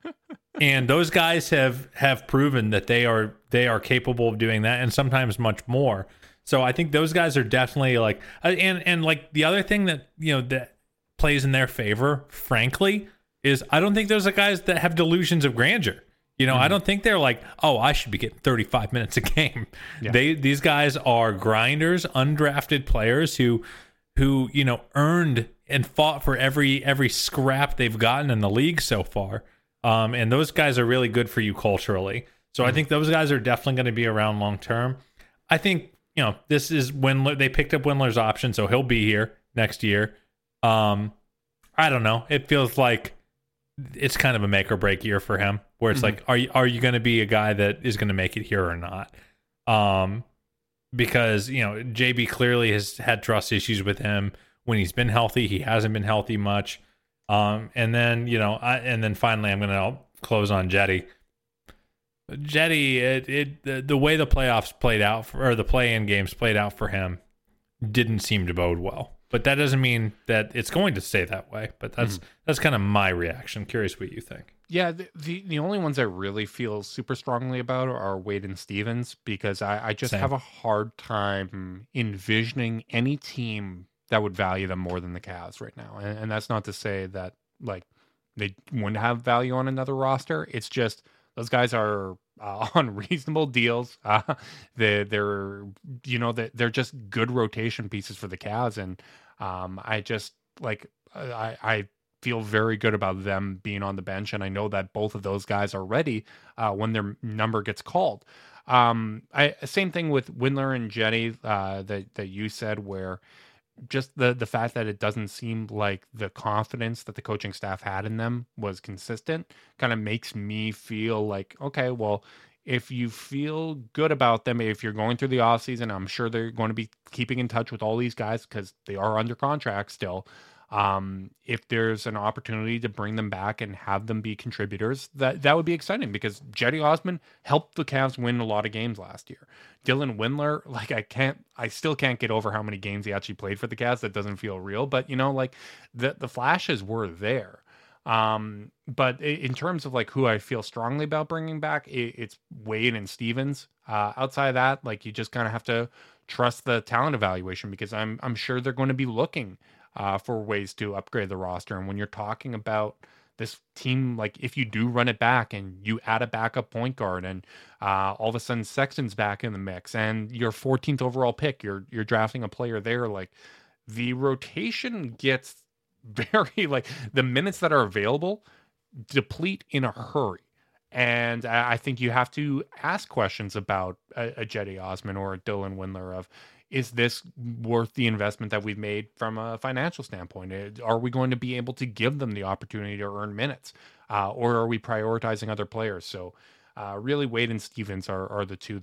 And those guys have have proven that they are they are capable of doing that and sometimes much more. So I think those guys are definitely like and and like the other thing that, you know, that plays in their favor, frankly, is I don't think those are guys that have delusions of grandeur. You know, mm-hmm. I don't think they're like, oh, I should be getting thirty-five minutes a game. Yeah. They these guys are grinders, undrafted players who who, you know, earned and fought for every every scrap they've gotten in the league so far. Um, and those guys are really good for you culturally. So mm-hmm. I think those guys are definitely going to be around long term. I think, you know, this is Windler. They picked up Windler's option, so he'll be here next year. Um, I don't know. It feels like it's kind of a make or break year for him, where it's mm-hmm. like, are you are you going to be a guy that is going to make it here or not? Um, because, you know, J B clearly has had trust issues with him when he's been healthy. He hasn't been healthy much. Um, and then, you know, I, and then finally I'm going to close on Jetty. Jetty, it, it the, the way the playoffs played out, for, or the play-in games played out for him, didn't seem to bode well. But that doesn't mean that it's going to stay that way. But that's mm-hmm. that's kind of my reaction. Curious what you think. Yeah, the, the the only ones I really feel super strongly about are Wade and Stevens, because I, I just Same. have a hard time envisioning any team that would value them more than the Cavs right now. And, and that's not to say that like they wouldn't have value on another roster. It's just those guys are uh, on reasonable deals. Uh, they, they're, you know, they're, they're just good rotation pieces for the Cavs. And um, I just like, I, I feel very good about them being on the bench. And I know that both of those guys are ready uh, when their number gets called. Um, I, same thing with Windler and Jetty uh, that, that you said, where just the the fact that it doesn't seem like the confidence that the coaching staff had in them was consistent kind of makes me feel like, okay, well, if you feel good about them, if you're going through the offseason, I'm sure they're going to be keeping in touch with all these guys because they are under contract still. Um, if there's an opportunity to bring them back and have them be contributors, that, that would be exciting, because Jetty Osman helped the Cavs win a lot of games last year. Dylan Windler, like I can't, I still can't get over how many games he actually played for the Cavs. That doesn't feel real, but you know, like the, the flashes were there. Um, but in terms of like who I feel strongly about bringing back, it, it's Wade and Stevens. Uh, outside of that, like you just kind of have to trust the talent evaluation, because I'm, I'm sure they're going to be looking Uh, for ways to upgrade the roster. And when you're talking about this team, like if you do run it back and you add a backup point guard, and uh, all of a sudden Sexton's back in the mix, and your fourteenth overall pick, you're you're drafting a player there, like the rotation gets very, like the minutes that are available deplete in a hurry. And I think you have to ask questions about a, a Jetty Osman or a Dylan Windler of, is this worth the investment that we've made from a financial standpoint? Are we going to be able to give them the opportunity to earn minutes? Uh, or are we prioritizing other players? So uh, really Wade and Stevens are, are the two that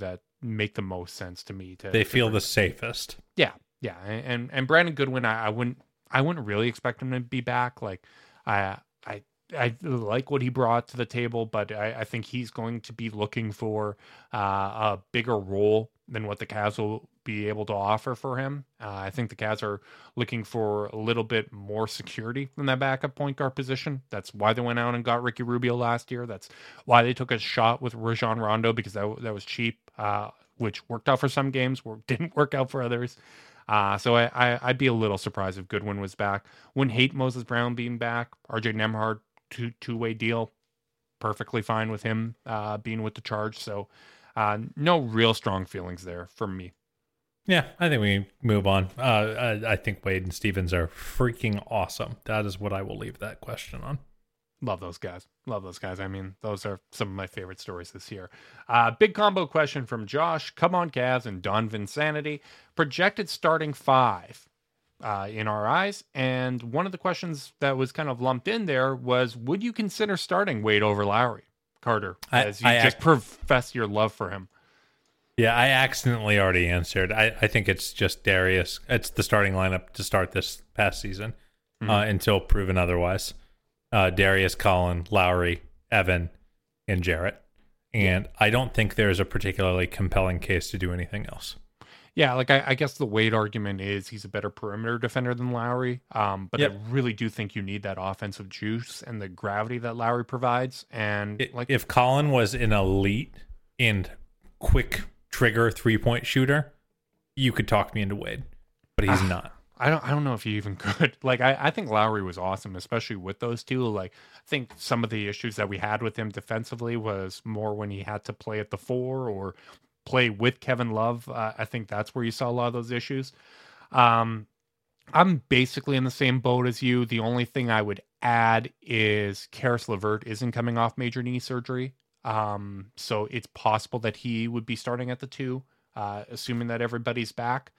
make the most sense to me. To they to feel bring. the safest. Yeah, yeah, and and Brandon Goodwin, I, I wouldn't I wouldn't really expect him to be back. Like I I I like what he brought to the table, but I, I think he's going to be looking for uh, a bigger role than what the Cavs will be able to offer for him. Uh, I think the Cavs are looking for a little bit more security in that backup point guard position. That's why they went out and got Ricky Rubio last year. That's why they took a shot with Rajon Rondo, because that that was cheap, uh, which worked out for some games, or didn't work out for others. Uh, so I, I, I'd be a little surprised if Goodwin was back. Wouldn't hate Moses Brown being back. R J Nembhard, two two way deal, perfectly fine with him uh, being with the Charge. So uh, no real strong feelings there from me. Yeah, I think we move on. Uh, I, I think Wade and Stevens are freaking awesome. That is what I will leave that question on. Love those guys. Love those guys. I mean, those are some of my favorite stories this year. Uh, big combo question from Josh. Come on, Cavs and Don Vinsanity. Projected starting five uh, in our eyes. And one of the questions that was kind of lumped in there was, would you consider starting Wade over Lowry, Carter, as I, you I just ac- profess your love for him? Yeah, I accidentally already answered. I, I think it's just Darius. It's the starting lineup to start this past season mm-hmm. uh, until proven otherwise. Uh, Darius, Colin, Lowry, Evan, and Jarrett. And I don't think there's a particularly compelling case to do anything else. Yeah, like I, I guess the Wade argument is he's a better perimeter defender than Lowry. Um, but yep. I really do think you need that offensive juice and the gravity that Lowry provides. And it, like if Colin was an elite and quick trigger three-point shooter, you could talk me into Wade, but he's uh, not. I don't I don't know if you even could. Like, I, I think Lowry was awesome, especially with those two. Like, I think some of the issues that we had with him defensively was more when he had to play at the four or play with Kevin Love. Uh, I think that's where you saw a lot of those issues. Um, I'm basically in the same boat as you. The only thing I would add is Karis LeVert isn't coming off major knee surgery. Um, so it's possible that he would be starting at the two, uh, assuming that everybody's back.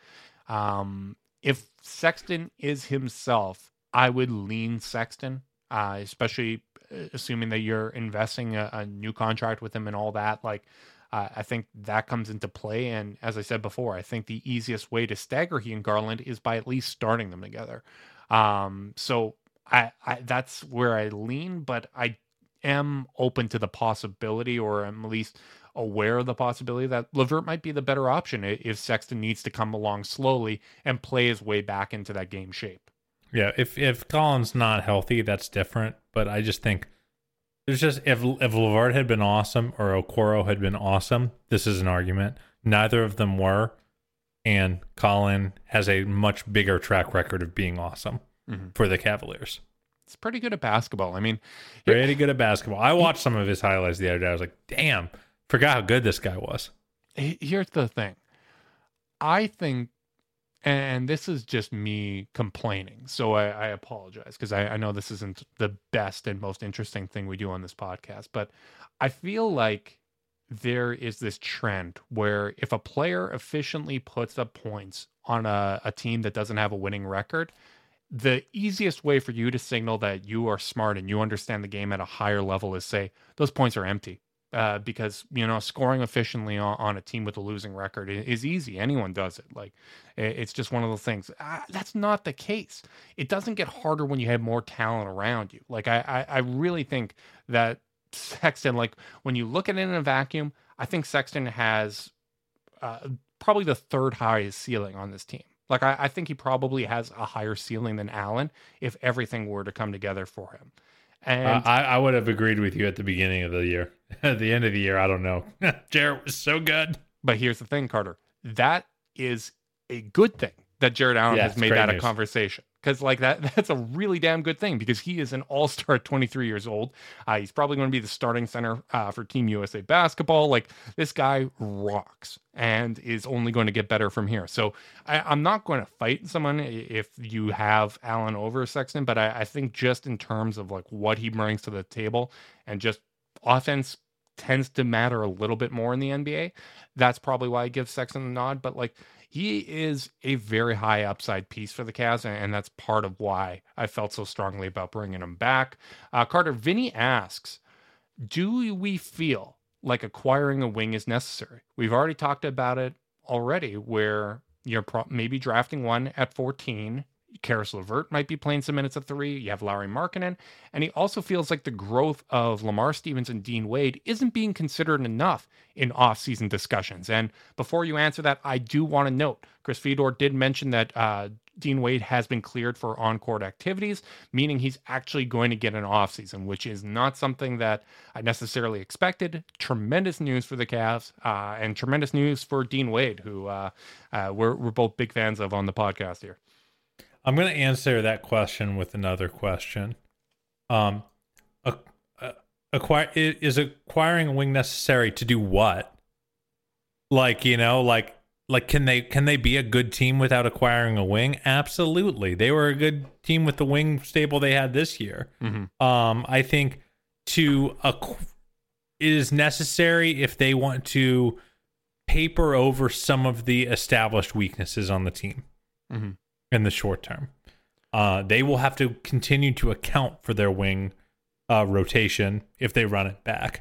Um, if Sexton is himself, I would lean Sexton, uh, especially assuming that you're investing a, a new contract with him and all that. Like, uh, I think that comes into play. And as I said before, I think the easiest way to stagger he and Garland is by at least starting them together. Um, so I, I, that's where I lean, but I am open to the possibility, or I'm at least aware of the possibility that LeVert might be the better option if Sexton needs to come along slowly and play his way back into that game shape. Yeah, if if Colin's not healthy, that's different. But I just think there's just if if LeVert had been awesome or Okoro had been awesome, this is an argument. Neither of them were, and Colin has a much bigger track record of being awesome mm-hmm. for the Cavaliers. It's pretty good at basketball. I mean, pretty good at basketball. I watched some of his highlights the other day. I was like, damn, forgot how good this guy was. Here's the thing. I think, and this is just me complaining, so I, I apologize, because I, I know this isn't the best and most interesting thing we do on this podcast, but I feel like there is this trend where if a player efficiently puts up points on a, a team that doesn't have a winning record, the easiest way for you to signal that you are smart and you understand the game at a higher level is say those points are empty. Uh, because, you know, scoring efficiently on, on a team with a losing record is, is easy. Anyone does it. Like, it's just one of those things. Uh, that's not the case. It doesn't get harder when you have more talent around you. Like, I, I, I really think that Sexton, like, when you look at it in a vacuum, I think Sexton has uh, probably the third highest ceiling on this team. Like, I, I think he probably has a higher ceiling than Allen if everything were to come together for him. And uh, I, I would have agreed with you at the beginning of the year. At the end of the year, I don't know. Jarrett was so good. But here's the thing, Carter. That is a good thing that Jarrett Allen yeah, has made that news. A conversation. Because like that, that's a really damn good thing, because he is an all-star at twenty-three years old. Uh, he's probably going to be the starting center uh, for Team U S A basketball. Like, this guy rocks and is only going to get better from here. So I, I'm not going to fight someone if you have Allen over Sexton, but I, I think just in terms of like what he brings to the table and just offense tends to matter a little bit more in the N B A. That's probably why I give Sexton the nod. But like, he is a very high upside piece for the Cavs, and that's part of why I felt so strongly about bringing him back. Uh, Carter, Vinny asks, do we feel like acquiring a wing is necessary. We've already talked about it already, where you're pro- maybe drafting one at fourteen. Karis LeVert might be playing some minutes at three. You have Lauri Markkanen. And he also feels like the growth of Lamar Stevens and Dean Wade isn't being considered enough in off-season discussions. And before you answer that, I do want to note, Chris Fedor did mention that uh, Dean Wade has been cleared for on-court activities, meaning he's actually going to get an offseason, which is not something that I necessarily expected. Tremendous news for the Cavs, uh, and tremendous news for Dean Wade, who uh, uh, we're, we're both big fans of on the podcast here. I'm going to answer that question with another question. Um, acquire is acquiring a wing necessary to do what? Like, you know, like like can they can they be a good team without acquiring a wing? Absolutely. They were a good team with the wing stable they had this year. Mm-hmm. Um, I think to acqu- it is necessary if they want to paper over some of the established weaknesses on the team. Mm-hmm. In the short term, uh, they will have to continue to account for their wing uh, rotation if they run it back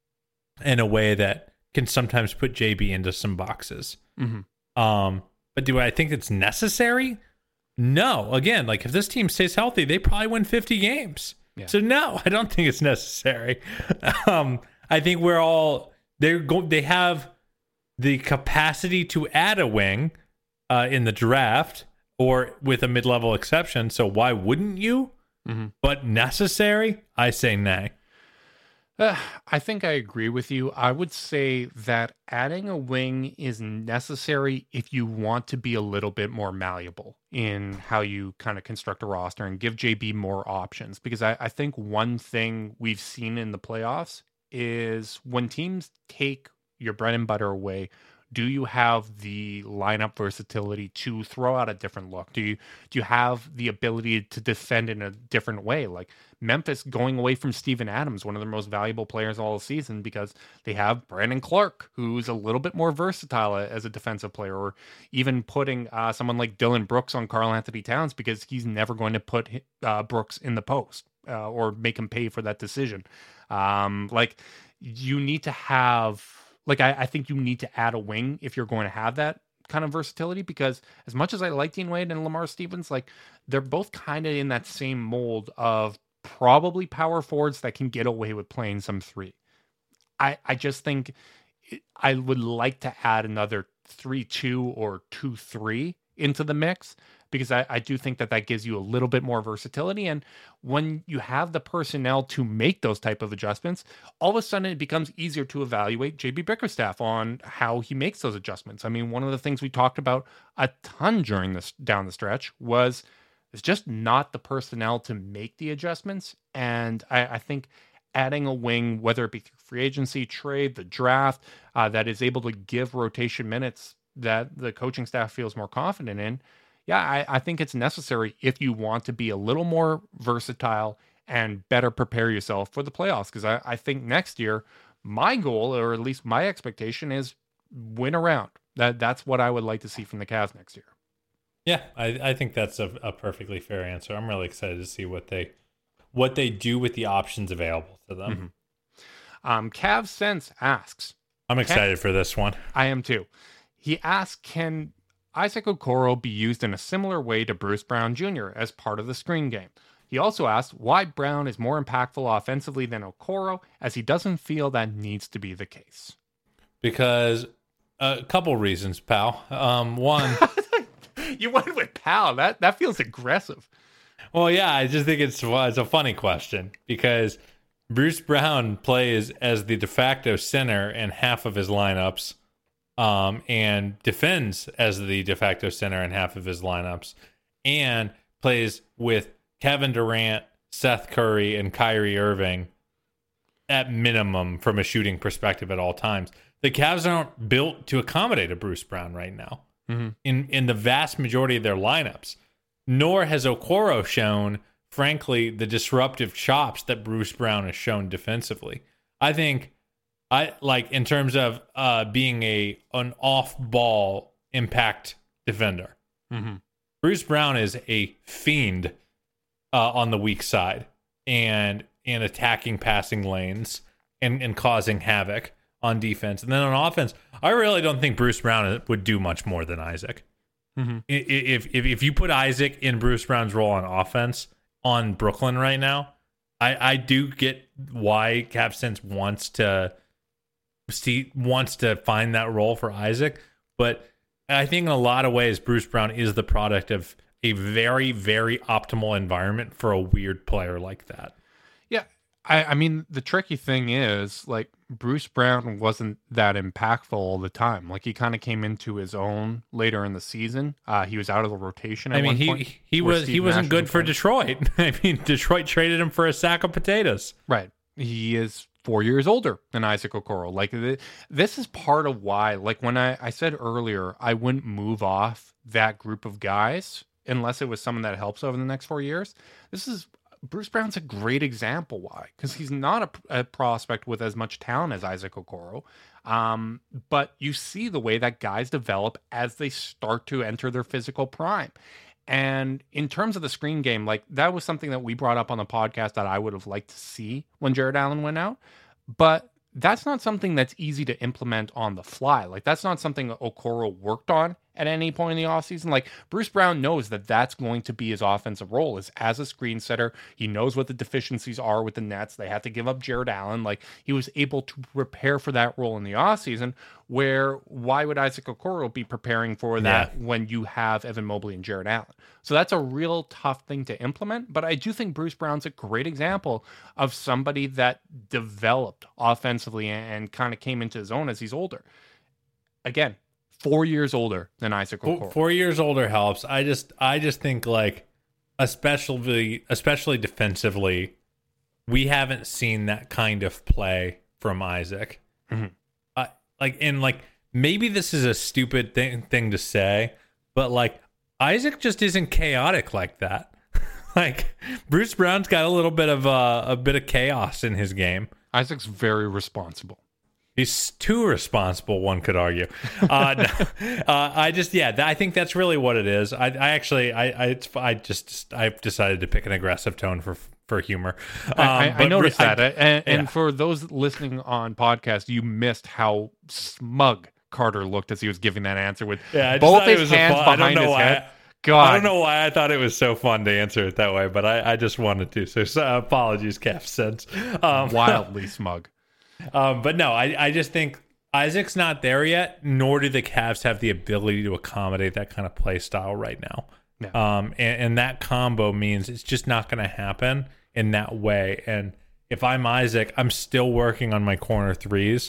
in a way that can sometimes put J B into some boxes. Mm-hmm. Um, but do I think it's necessary? No. Again, like if this team stays healthy, they probably win fifty games. Yeah. So no, I don't think it's necessary. um, I think we're all they're go- they have the capacity to add a wing uh, in the draft. Or with a mid-level exception, so why wouldn't you? Mm-hmm. But necessary? I say nay. Uh, I think I agree with you. I would say that adding a wing is necessary if you want to be a little bit more malleable in how you kind of construct a roster and give J B more options. Because I, I think one thing we've seen in the playoffs is when teams take your bread and butter away, do you have the lineup versatility to throw out a different look? Do you do you have the ability to defend in a different way? Like Memphis going away from Steven Adams, one of their most valuable players all season, because they have Brandon Clark, who's a little bit more versatile as a defensive player, or even putting uh, someone like Dylan Brooks on Karl Anthony Towns because he's never going to put uh, Brooks in the post uh, or make him pay for that decision. Um, like you need to have... Like, I, I think you need to add a wing if you're going to have that kind of versatility, because as much as I like Dean Wade and Lamar Stevens, like, they're both kind of in that same mold of probably power forwards that can get away with playing some three. I, I just think it, I would like to add another three two or two three into the mix, because I, I do think that that gives you a little bit more versatility. And when you have the personnel to make those type of adjustments, all of a sudden it becomes easier to evaluate J B Bickerstaff on how he makes those adjustments. I mean, one of the things we talked about a ton during this down the stretch was it's just not the personnel to make the adjustments. And I, I think adding a wing, whether it be through free agency, trade, the draft, uh, that is able to give rotation minutes that the coaching staff feels more confident in, yeah, I, I think it's necessary if you want to be a little more versatile and better prepare yourself for the playoffs. Because I, I think next year, my goal, or at least my expectation, is win a round. That, that's what I would like to see from the Cavs next year. Yeah, I, I think that's a, a perfectly fair answer. I'm really excited to see what they what they do with the options available to them. Mm-hmm. Um, Cavs Sense asks. I'm excited for this one. I am too. He asks, can Isaac Okoro be used in a similar way to Bruce Brown Junior as part of the screen game? He also asked why Brown is more impactful offensively than Okoro, as he doesn't feel that needs to be the case. Because uh, a couple reasons, pal. Um, one, you went with pal. That that feels aggressive. Well, yeah, I just think it's well, it's a funny question because Bruce Brown plays as the de facto center in half of his lineups. Um, and defends as the de facto center in half of his lineups, and plays with Kevin Durant, Seth Curry, and Kyrie Irving at minimum from a shooting perspective at all times. The Cavs aren't built to accommodate a Bruce Brown right now mm-hmm. in, in the vast majority of their lineups, nor has Okoro shown, frankly, the disruptive chops that Bruce Brown has shown defensively. I think I like in terms of uh, being a an off-ball impact defender. Mm-hmm. Bruce Brown is a fiend uh, on the weak side and and attacking passing lanes and, and causing havoc on defense. And then on offense, I really don't think Bruce Brown would do much more than Isaac. Mm-hmm. If, if if you put Isaac in Bruce Brown's role on offense on Brooklyn right now, I, I do get why Cap Sense wants to see wants to find that role for Isaac, but I think in a lot of ways Bruce Brown is the product of a very, very optimal environment for a weird player like that. Yeah, I, I mean, the tricky thing is, like, Bruce Brown wasn't that impactful all the time. Like, he kind of came into his own later in the season. Uh, he was out of the rotation at I mean, one he point. he was Steve he wasn't Nash good for playing. Detroit. I mean, Detroit traded him for a sack of potatoes. Right. He is four years older than Isaac Okoro. Like, this is part of why, like, when I, I said earlier, I wouldn't move off that group of guys unless it was someone that helps over the next four years. This is Bruce Brown's a great example why, because he's not a, a prospect with as much talent as Isaac Okoro. Um, but you see the way that guys develop as they start to enter their physical prime. And in terms of the screen game, like, that was something that we brought up on the podcast that I would have liked to see when Jared Allen went out. But that's not something that's easy to implement on the fly. Like, that's not something that Okoro worked on at any point in the offseason. Like, Bruce Brown knows that that's going to be his offensive role, is as a screen setter. He knows what the deficiencies are with the Nets. They had to give up Jared Allen. Like, he was able to prepare for that role in the offseason, where why would Isaac Okoro be preparing for that yeah. when you have Evan Mobley and Jared Allen? So that's a real tough thing to implement. But I do think Bruce Brown's a great example of somebody that developed offensively and, and kind of came into his own as he's older. Again, four years older than Isaac Okoro. Four, four years older helps. I just, I just think, like, especially, especially defensively, we haven't seen that kind of play from Isaac. Mm-hmm. Uh, like, and like, maybe this is a stupid thing thing to say, but like, Isaac just isn't chaotic like that. Like, Bruce Brown's got a little bit of uh, a bit of chaos in his game. Isaac's very responsible. He's too responsible, one could argue. Uh, no, uh, I just, yeah, th- I think that's really what it is. I, I actually, I, I, it's, I just, I've decided to pick an aggressive tone for for humor. Um, I, I, I noticed I, that, and, yeah. and for those listening on podcast, you missed how smug Carter looked as he was giving that answer with yeah, both his hands fun, behind his head. I, God, I don't know why I thought it was so fun to answer it that way, but I, I just wanted to. So, so apologies, Cap Sense. Um, Wildly smug. Um, but no, I, I just think Isaac's not there yet, nor do the Cavs have the ability to accommodate that kind of play style right now. Yeah. Um, and, and that combo means it's just not going to happen in that way. And if I'm Isaac, I'm still working on my corner threes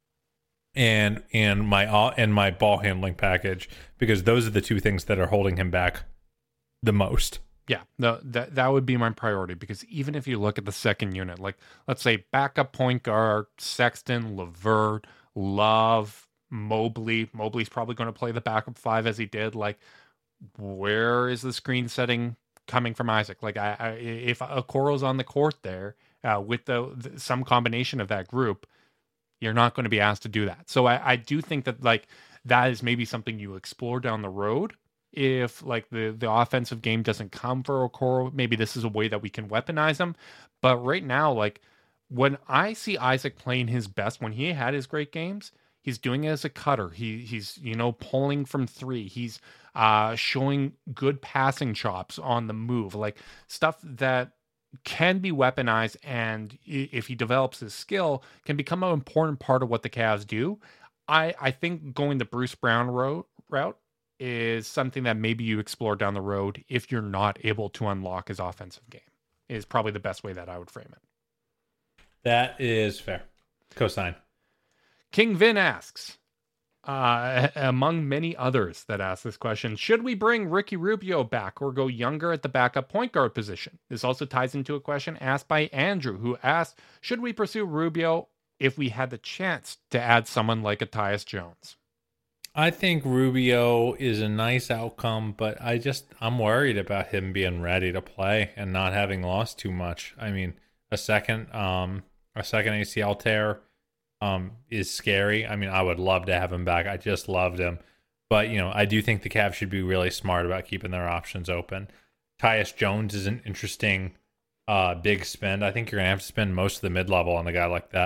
and and my and my ball handling package, because those are the two things that are holding him back the most. Yeah, no, that that would be my priority, because even if you look at the second unit, like, let's say backup point guard, Sexton, LeVert, Love, Mobley. Mobley's probably going to play the backup five as he did. Like, where is the screen setting coming from Isaac? Like, I, I if Okoro's on the court there uh, with the, the some combination of that group, you're not going to be asked to do that. So I, I do think that, like, that is maybe something you explore down the road. If, like, the, the offensive game doesn't come for Okoro, maybe this is a way that we can weaponize him. But right now, like, when I see Isaac playing his best, when he had his great games, he's doing it as a cutter. He he's, you know, pulling from three. He's uh, showing good passing chops on the move, like stuff that can be weaponized, and if he develops his skill, can become an important part of what the Cavs do. I, I think going the Bruce Brown route, route is something that maybe you explore down the road if you're not able to unlock his offensive game, is probably the best way that I would frame it. That is fair. Cosign. King Vin asks, uh, among many others that ask this question, should we bring Ricky Rubio back or go younger at the backup point guard position? This also ties into a question asked by Andrew, who asked, should we pursue Rubio if we had the chance to add someone like a Tyus Jones? I think Rubio is a nice outcome, but I just, I'm worried about him being ready to play and not having lost too much. I mean, a second, um, a second A C L tear um, is scary. I mean, I would love to have him back. I just loved him. But, you know, I do think the Cavs should be really smart about keeping their options open. Tyus Jones is an interesting uh, big spend. I think you're going to have to spend most of the mid-level on a guy like that.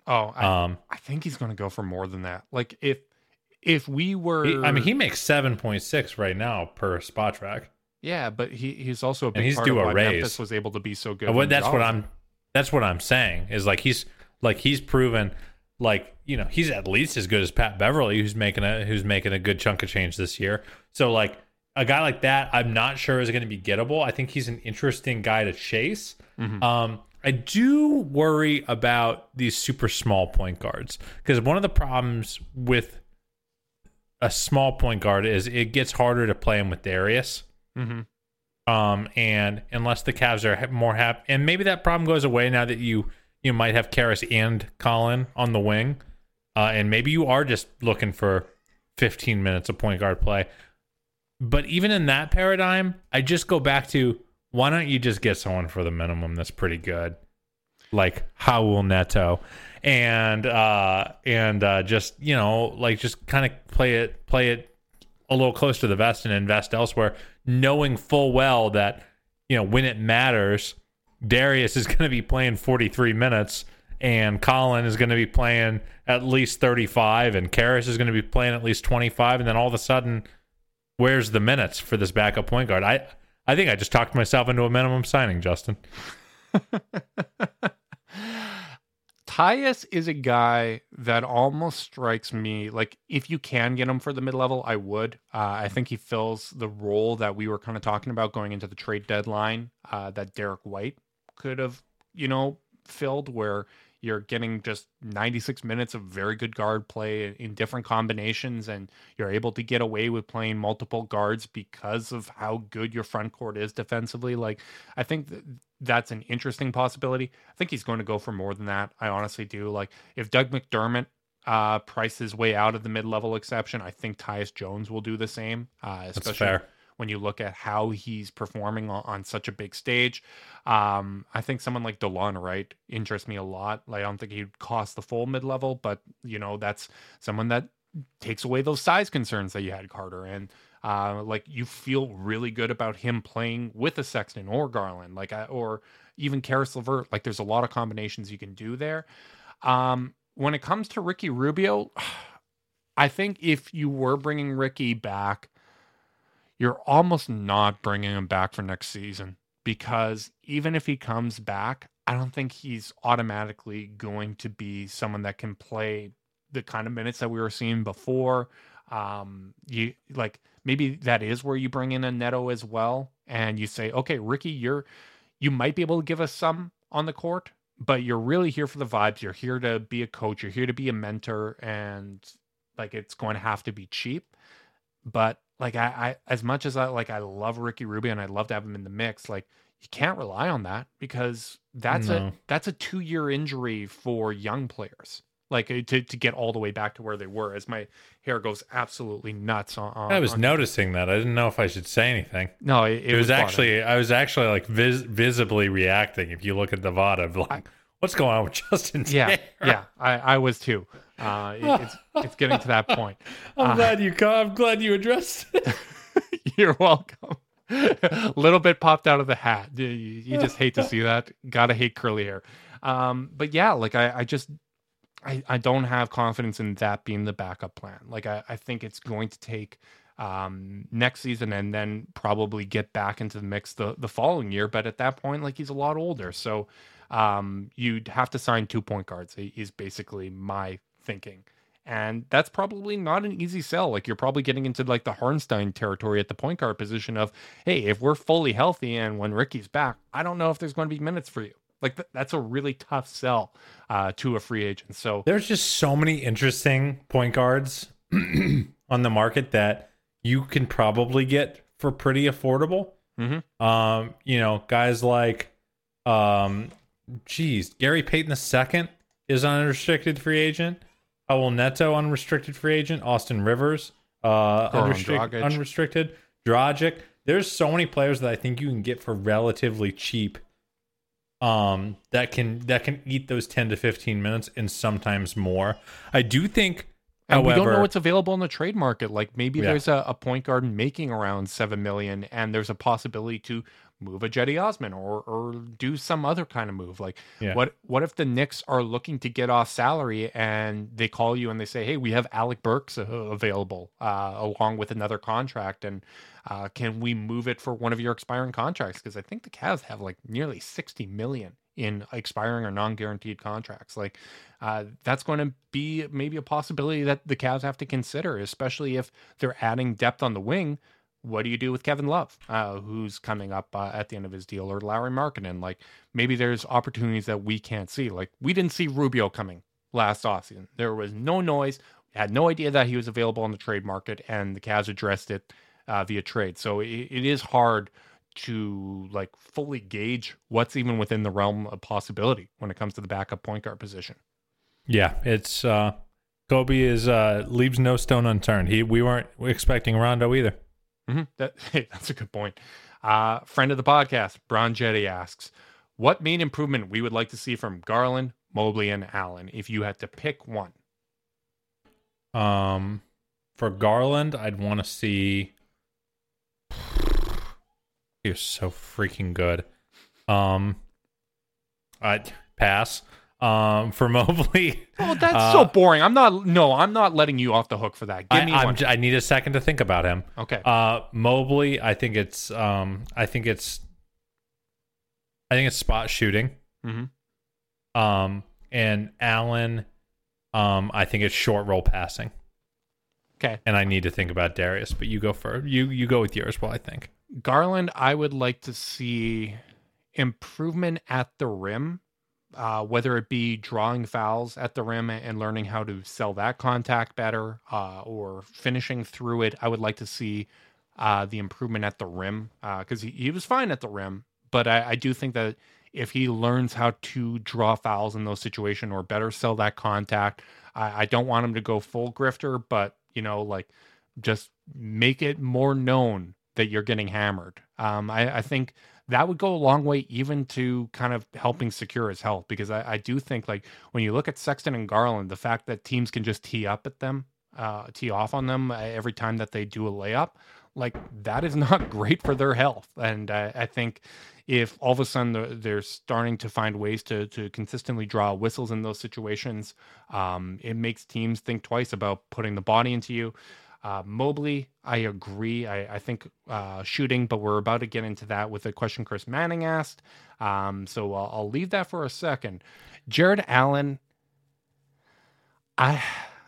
Oh, I, Um, I think he's going to go for more than that. Like if if we were, he, I mean, he makes seven point six right now per spot track. yeah, but he he's also a big And he's part due of a why raise. Memphis was able to be so good. Uh, when what- that's Ja what was I'm. there. That's what I'm saying is like he's like he's proven like you know he's at least as good as Pat Beverly, who's making a who's making a good chunk of change this year. So like a guy like that, I'm not sure is going to be gettable. I think he's an interesting guy to chase. Mm-hmm. Um, I do worry about these super small point guards because one of the problems with a small point guard is it gets harder to play him with Darius. Mm-hmm. Um, and unless the Cavs are ha- more happy, and maybe that problem goes away now that you you might have Karras and Colin on the wing, uh, and maybe you are just looking for fifteen minutes of point guard play. But even in that paradigm, I just go back to why don't you just get someone for the minimum that's pretty good, like Raul Neto, and uh, and uh, just you know like just kind of play it play it a little close to the vest and invest elsewhere, knowing full well that, you know, when it matters, Darius is going to be playing forty-three minutes and Colin is going to be playing at least thirty-five and Karras is going to be playing at least twenty-five. And then all of a sudden, where's the minutes for this backup point guard? I, I think I just talked myself into a minimum signing, Justin. Tyus is a guy that almost strikes me like if you can get him for the mid-level, I would. Uh, I think he fills the role that we were kind of talking about going into the trade deadline uh, that Derek White could have, you know, filled, where you're getting just ninety-six minutes of very good guard play in different combinations, and you're able to get away with playing multiple guards because of how good your front court is defensively. Like, I think that that's an interesting possibility. I think he's going to go for more than that. I honestly do. Like, if Doug McDermott uh, prices his way out of the mid-level exception, I think Tyus Jones will do the same, uh, especially That's fair. when you look at how he's performing on, on such a big stage. Um, I think someone like DeLon Wright interests me a lot. Like, I don't think he'd cost the full mid-level, but, you know, that's someone that takes away those size concerns that you had, Carter. And uh, like, you feel really good about him playing with a Sexton or Garland, like, I, or even Karis LeVert. Like, there's a lot of combinations you can do there. Um, when it comes to Ricky Rubio, I think if you were bringing Ricky back, you're almost not bringing him back for next season, because even if he comes back, I don't think he's automatically going to be someone that can play the kind of minutes that we were seeing before. Um, you like maybe that is where you bring in a Neto as well, and you say, okay, Ricky, you're you might be able to give us some on the court, but you're really here for the vibes. You're here to be a coach. You're here to be a mentor, and like it's going to have to be cheap. But like I, I as much as I like I love Ricky Rubio and I'd love to have him in the mix, like you can't rely on that, because that's No. a that's a two year injury for young players. Like uh, to, to get all the way back to where they were, as my hair goes absolutely nuts on. on I was on, noticing that. I didn't know if I should say anything. no, it, It, was, bothering me. actually, I was actually like vis- visibly reacting. If you look at the V O D of like, I- what's going on with Justin? yeah, Taylor? yeah. I, I was too. Uh, it, it's it's getting to that point. I'm Uh, glad you. co- I'm glad you addressed it. You're welcome. A little bit popped out of the hat. You, you just hate to see that. Gotta hate curly hair. Um, but yeah, like I, I just I, I don't have confidence in that being the backup plan. Like I, I think it's going to take um next season and then probably get back into the mix the, the following year. But at that point, like he's a lot older. So um you'd have to sign two point guards is basically my thinking. And that's probably not an easy sell. Like you're probably getting into like the Harnstein territory at the point guard position of, hey, if we're fully healthy and when Ricky's back, I don't know if there's going to be minutes for you. Like th- that's a really tough sell uh, to a free agent. So There's just so many interesting point guards on the market that you can probably get for pretty affordable. Mhm. Um, you know, guys like, um, geez, Gary Payton the second is an unrestricted free agent. Raul Neto, unrestricted free agent. Austin Rivers, uh, Goran unrestric- Dragic. unrestricted. Dragic. There's so many players that I think you can get for relatively cheap. Um, that can that can eat those ten to fifteen minutes and sometimes more. I do think, and however, we don't know what's available in the trade market. Like maybe Yeah. there's a, a point guard making around seven million, and there's a possibility to move a Jetty Osman or or do some other kind of move. Like Yeah. what what if the Knicks are looking to get off salary and they call you and they say, hey, we have Alec Burks uh, available uh, along with another contract, and uh, can we move it for one of your expiring contracts? Because I think the Cavs have like nearly sixty million in expiring or non-guaranteed contracts. Like uh, that's going to be maybe a possibility that the Cavs have to consider, especially if they're adding depth on the wing. What do you do with Kevin Love, uh, who's coming up uh, at the end of his deal, or Lauri Markkanen? Like maybe there's opportunities that we can't see. Like we didn't see Rubio coming last offseason. There was no noise. Had no idea that he was available on the trade market, and the Cavs addressed it uh, via trade. So it, it is hard to like fully gauge what's even within the realm of possibility when it comes to the backup point guard position. Yeah, it's uh, Kobe is uh, leaves no stone unturned. He we weren't expecting Rondo either. Mm-hmm. That, hey, that's a good point. Uh, friend of the podcast, Bron Jetty asks, what main improvement we would like to see from Garland, Mobley, and Allen if you had to pick one? Um, for Garland, I'd want to see. He was so freaking good. Um, I'd pass. Um, for Mobley. Oh, that's uh, so boring. I'm not. No, I'm not letting you off the hook for that. Give I, me I'm one. j- I need a second to think about him. Okay. Uh, Mobley, I think it's. Um, I think it's. I think it's spot shooting. Mm-hmm. Um, and Allen, um, I think it's short roll passing. Okay. And I need to think about Darius, but you go for you. You go with yours. Well, I think Garland, I would like to see improvement at the rim. Uh, whether it be drawing fouls at the rim and learning how to sell that contact better, uh, or finishing through it. I would like to see uh, the improvement at the rim because uh, he, he was fine at the rim. But I, I do think that if he learns how to draw fouls in those situations or better sell that contact, I, I don't want him to go full grifter, but, you know, like just make it more known that you're getting hammered. Um, I, I think that would go a long way even to kind of helping secure his health, because I, I do think like when you look at Sexton and Garland, the fact that teams can just tee up at them, uh, tee off on them every time that they do a layup, like that is not great for their health. And I, I think if all of a sudden they're, they're starting to find ways to to consistently draw whistles in those situations, um, it makes teams think twice about putting the body into you. Uh, Mobley, I agree. I, I think uh, shooting, but we're about to get into that with a question Chris Manning asked. Um, so I'll, I'll leave that for a second. Jared Allen, I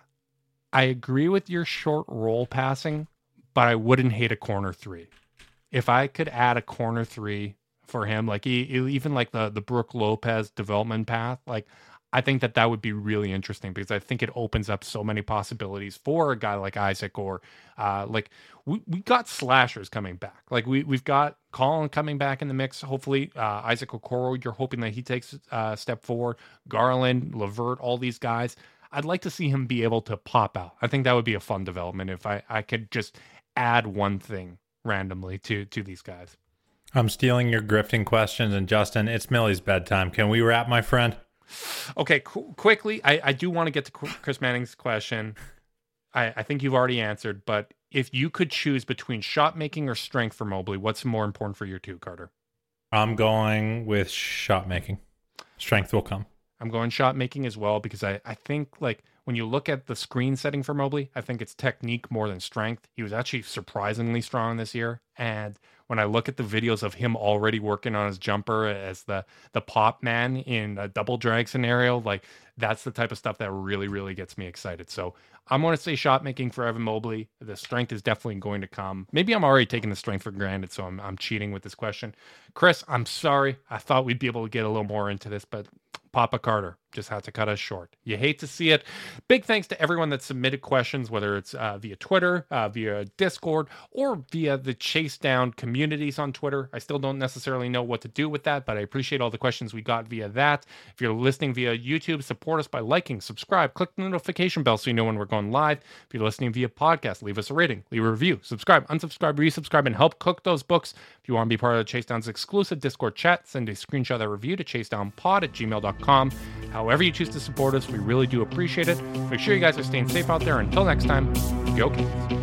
I agree with your short roll passing, but I wouldn't hate a corner three. If I could add a corner three for him, like he, even like the the Brook Lopez development path, like I think that that would be really interesting, because I think it opens up so many possibilities for a guy like Isaac, or uh, like we, we got slashers coming back. Like we, we've got Colin coming back in the mix. Hopefully uh, Isaac Okoro, you're hoping that he takes a step forward. Garland, LeVert, all these guys. I'd like to see him be able to pop out. I think that would be a fun development if I, I could just add one thing randomly to, to these guys. I'm stealing your grifting questions, and Justin, it's Millie's bedtime. Can we wrap, my friend? Okay, qu- quickly, I, I do want to get to Chris Manning's question. I, I think you've already answered, but if you could choose between shot making or strength for Mobley, what's more important for you two, Carter? I'm going with shot making. Strength will come. I'm going shot making as well, because I, I think like when you look at the screen setting for Mobley, I think it's technique more than strength. He was actually surprisingly strong this year. And when I look at the videos of him already working on his jumper as the, the pop man in a double drag scenario, like that's the type of stuff that really, really gets me excited. So I'm going to say shot making for Evan Mobley. The strength is definitely going to come. Maybe I'm already taking the strength for granted, so I'm, I'm cheating with this question. Chris, I'm sorry. I thought we'd be able to get a little more into this, but Papa Carter just had to cut us short. You hate to see it. Big thanks to everyone that submitted questions, whether it's uh, via Twitter, uh, via Discord, or via the Chase Down communities on Twitter. I still don't necessarily know what to do with that, but I appreciate all the questions we got via that. If you're listening via YouTube, support us by liking, subscribe, click the notification bell so you know when we're going live. If you're listening via podcast, leave us a rating, leave a review, subscribe, unsubscribe, resubscribe, and help cook those books. If you want to be part of the Chase Down's exclusive Discord chat, send a screenshot of that review to chasedownpod at gmail dot com. However you choose to support us, we really do appreciate it. Make sure you guys are staying safe out there. Until next time, go Kings.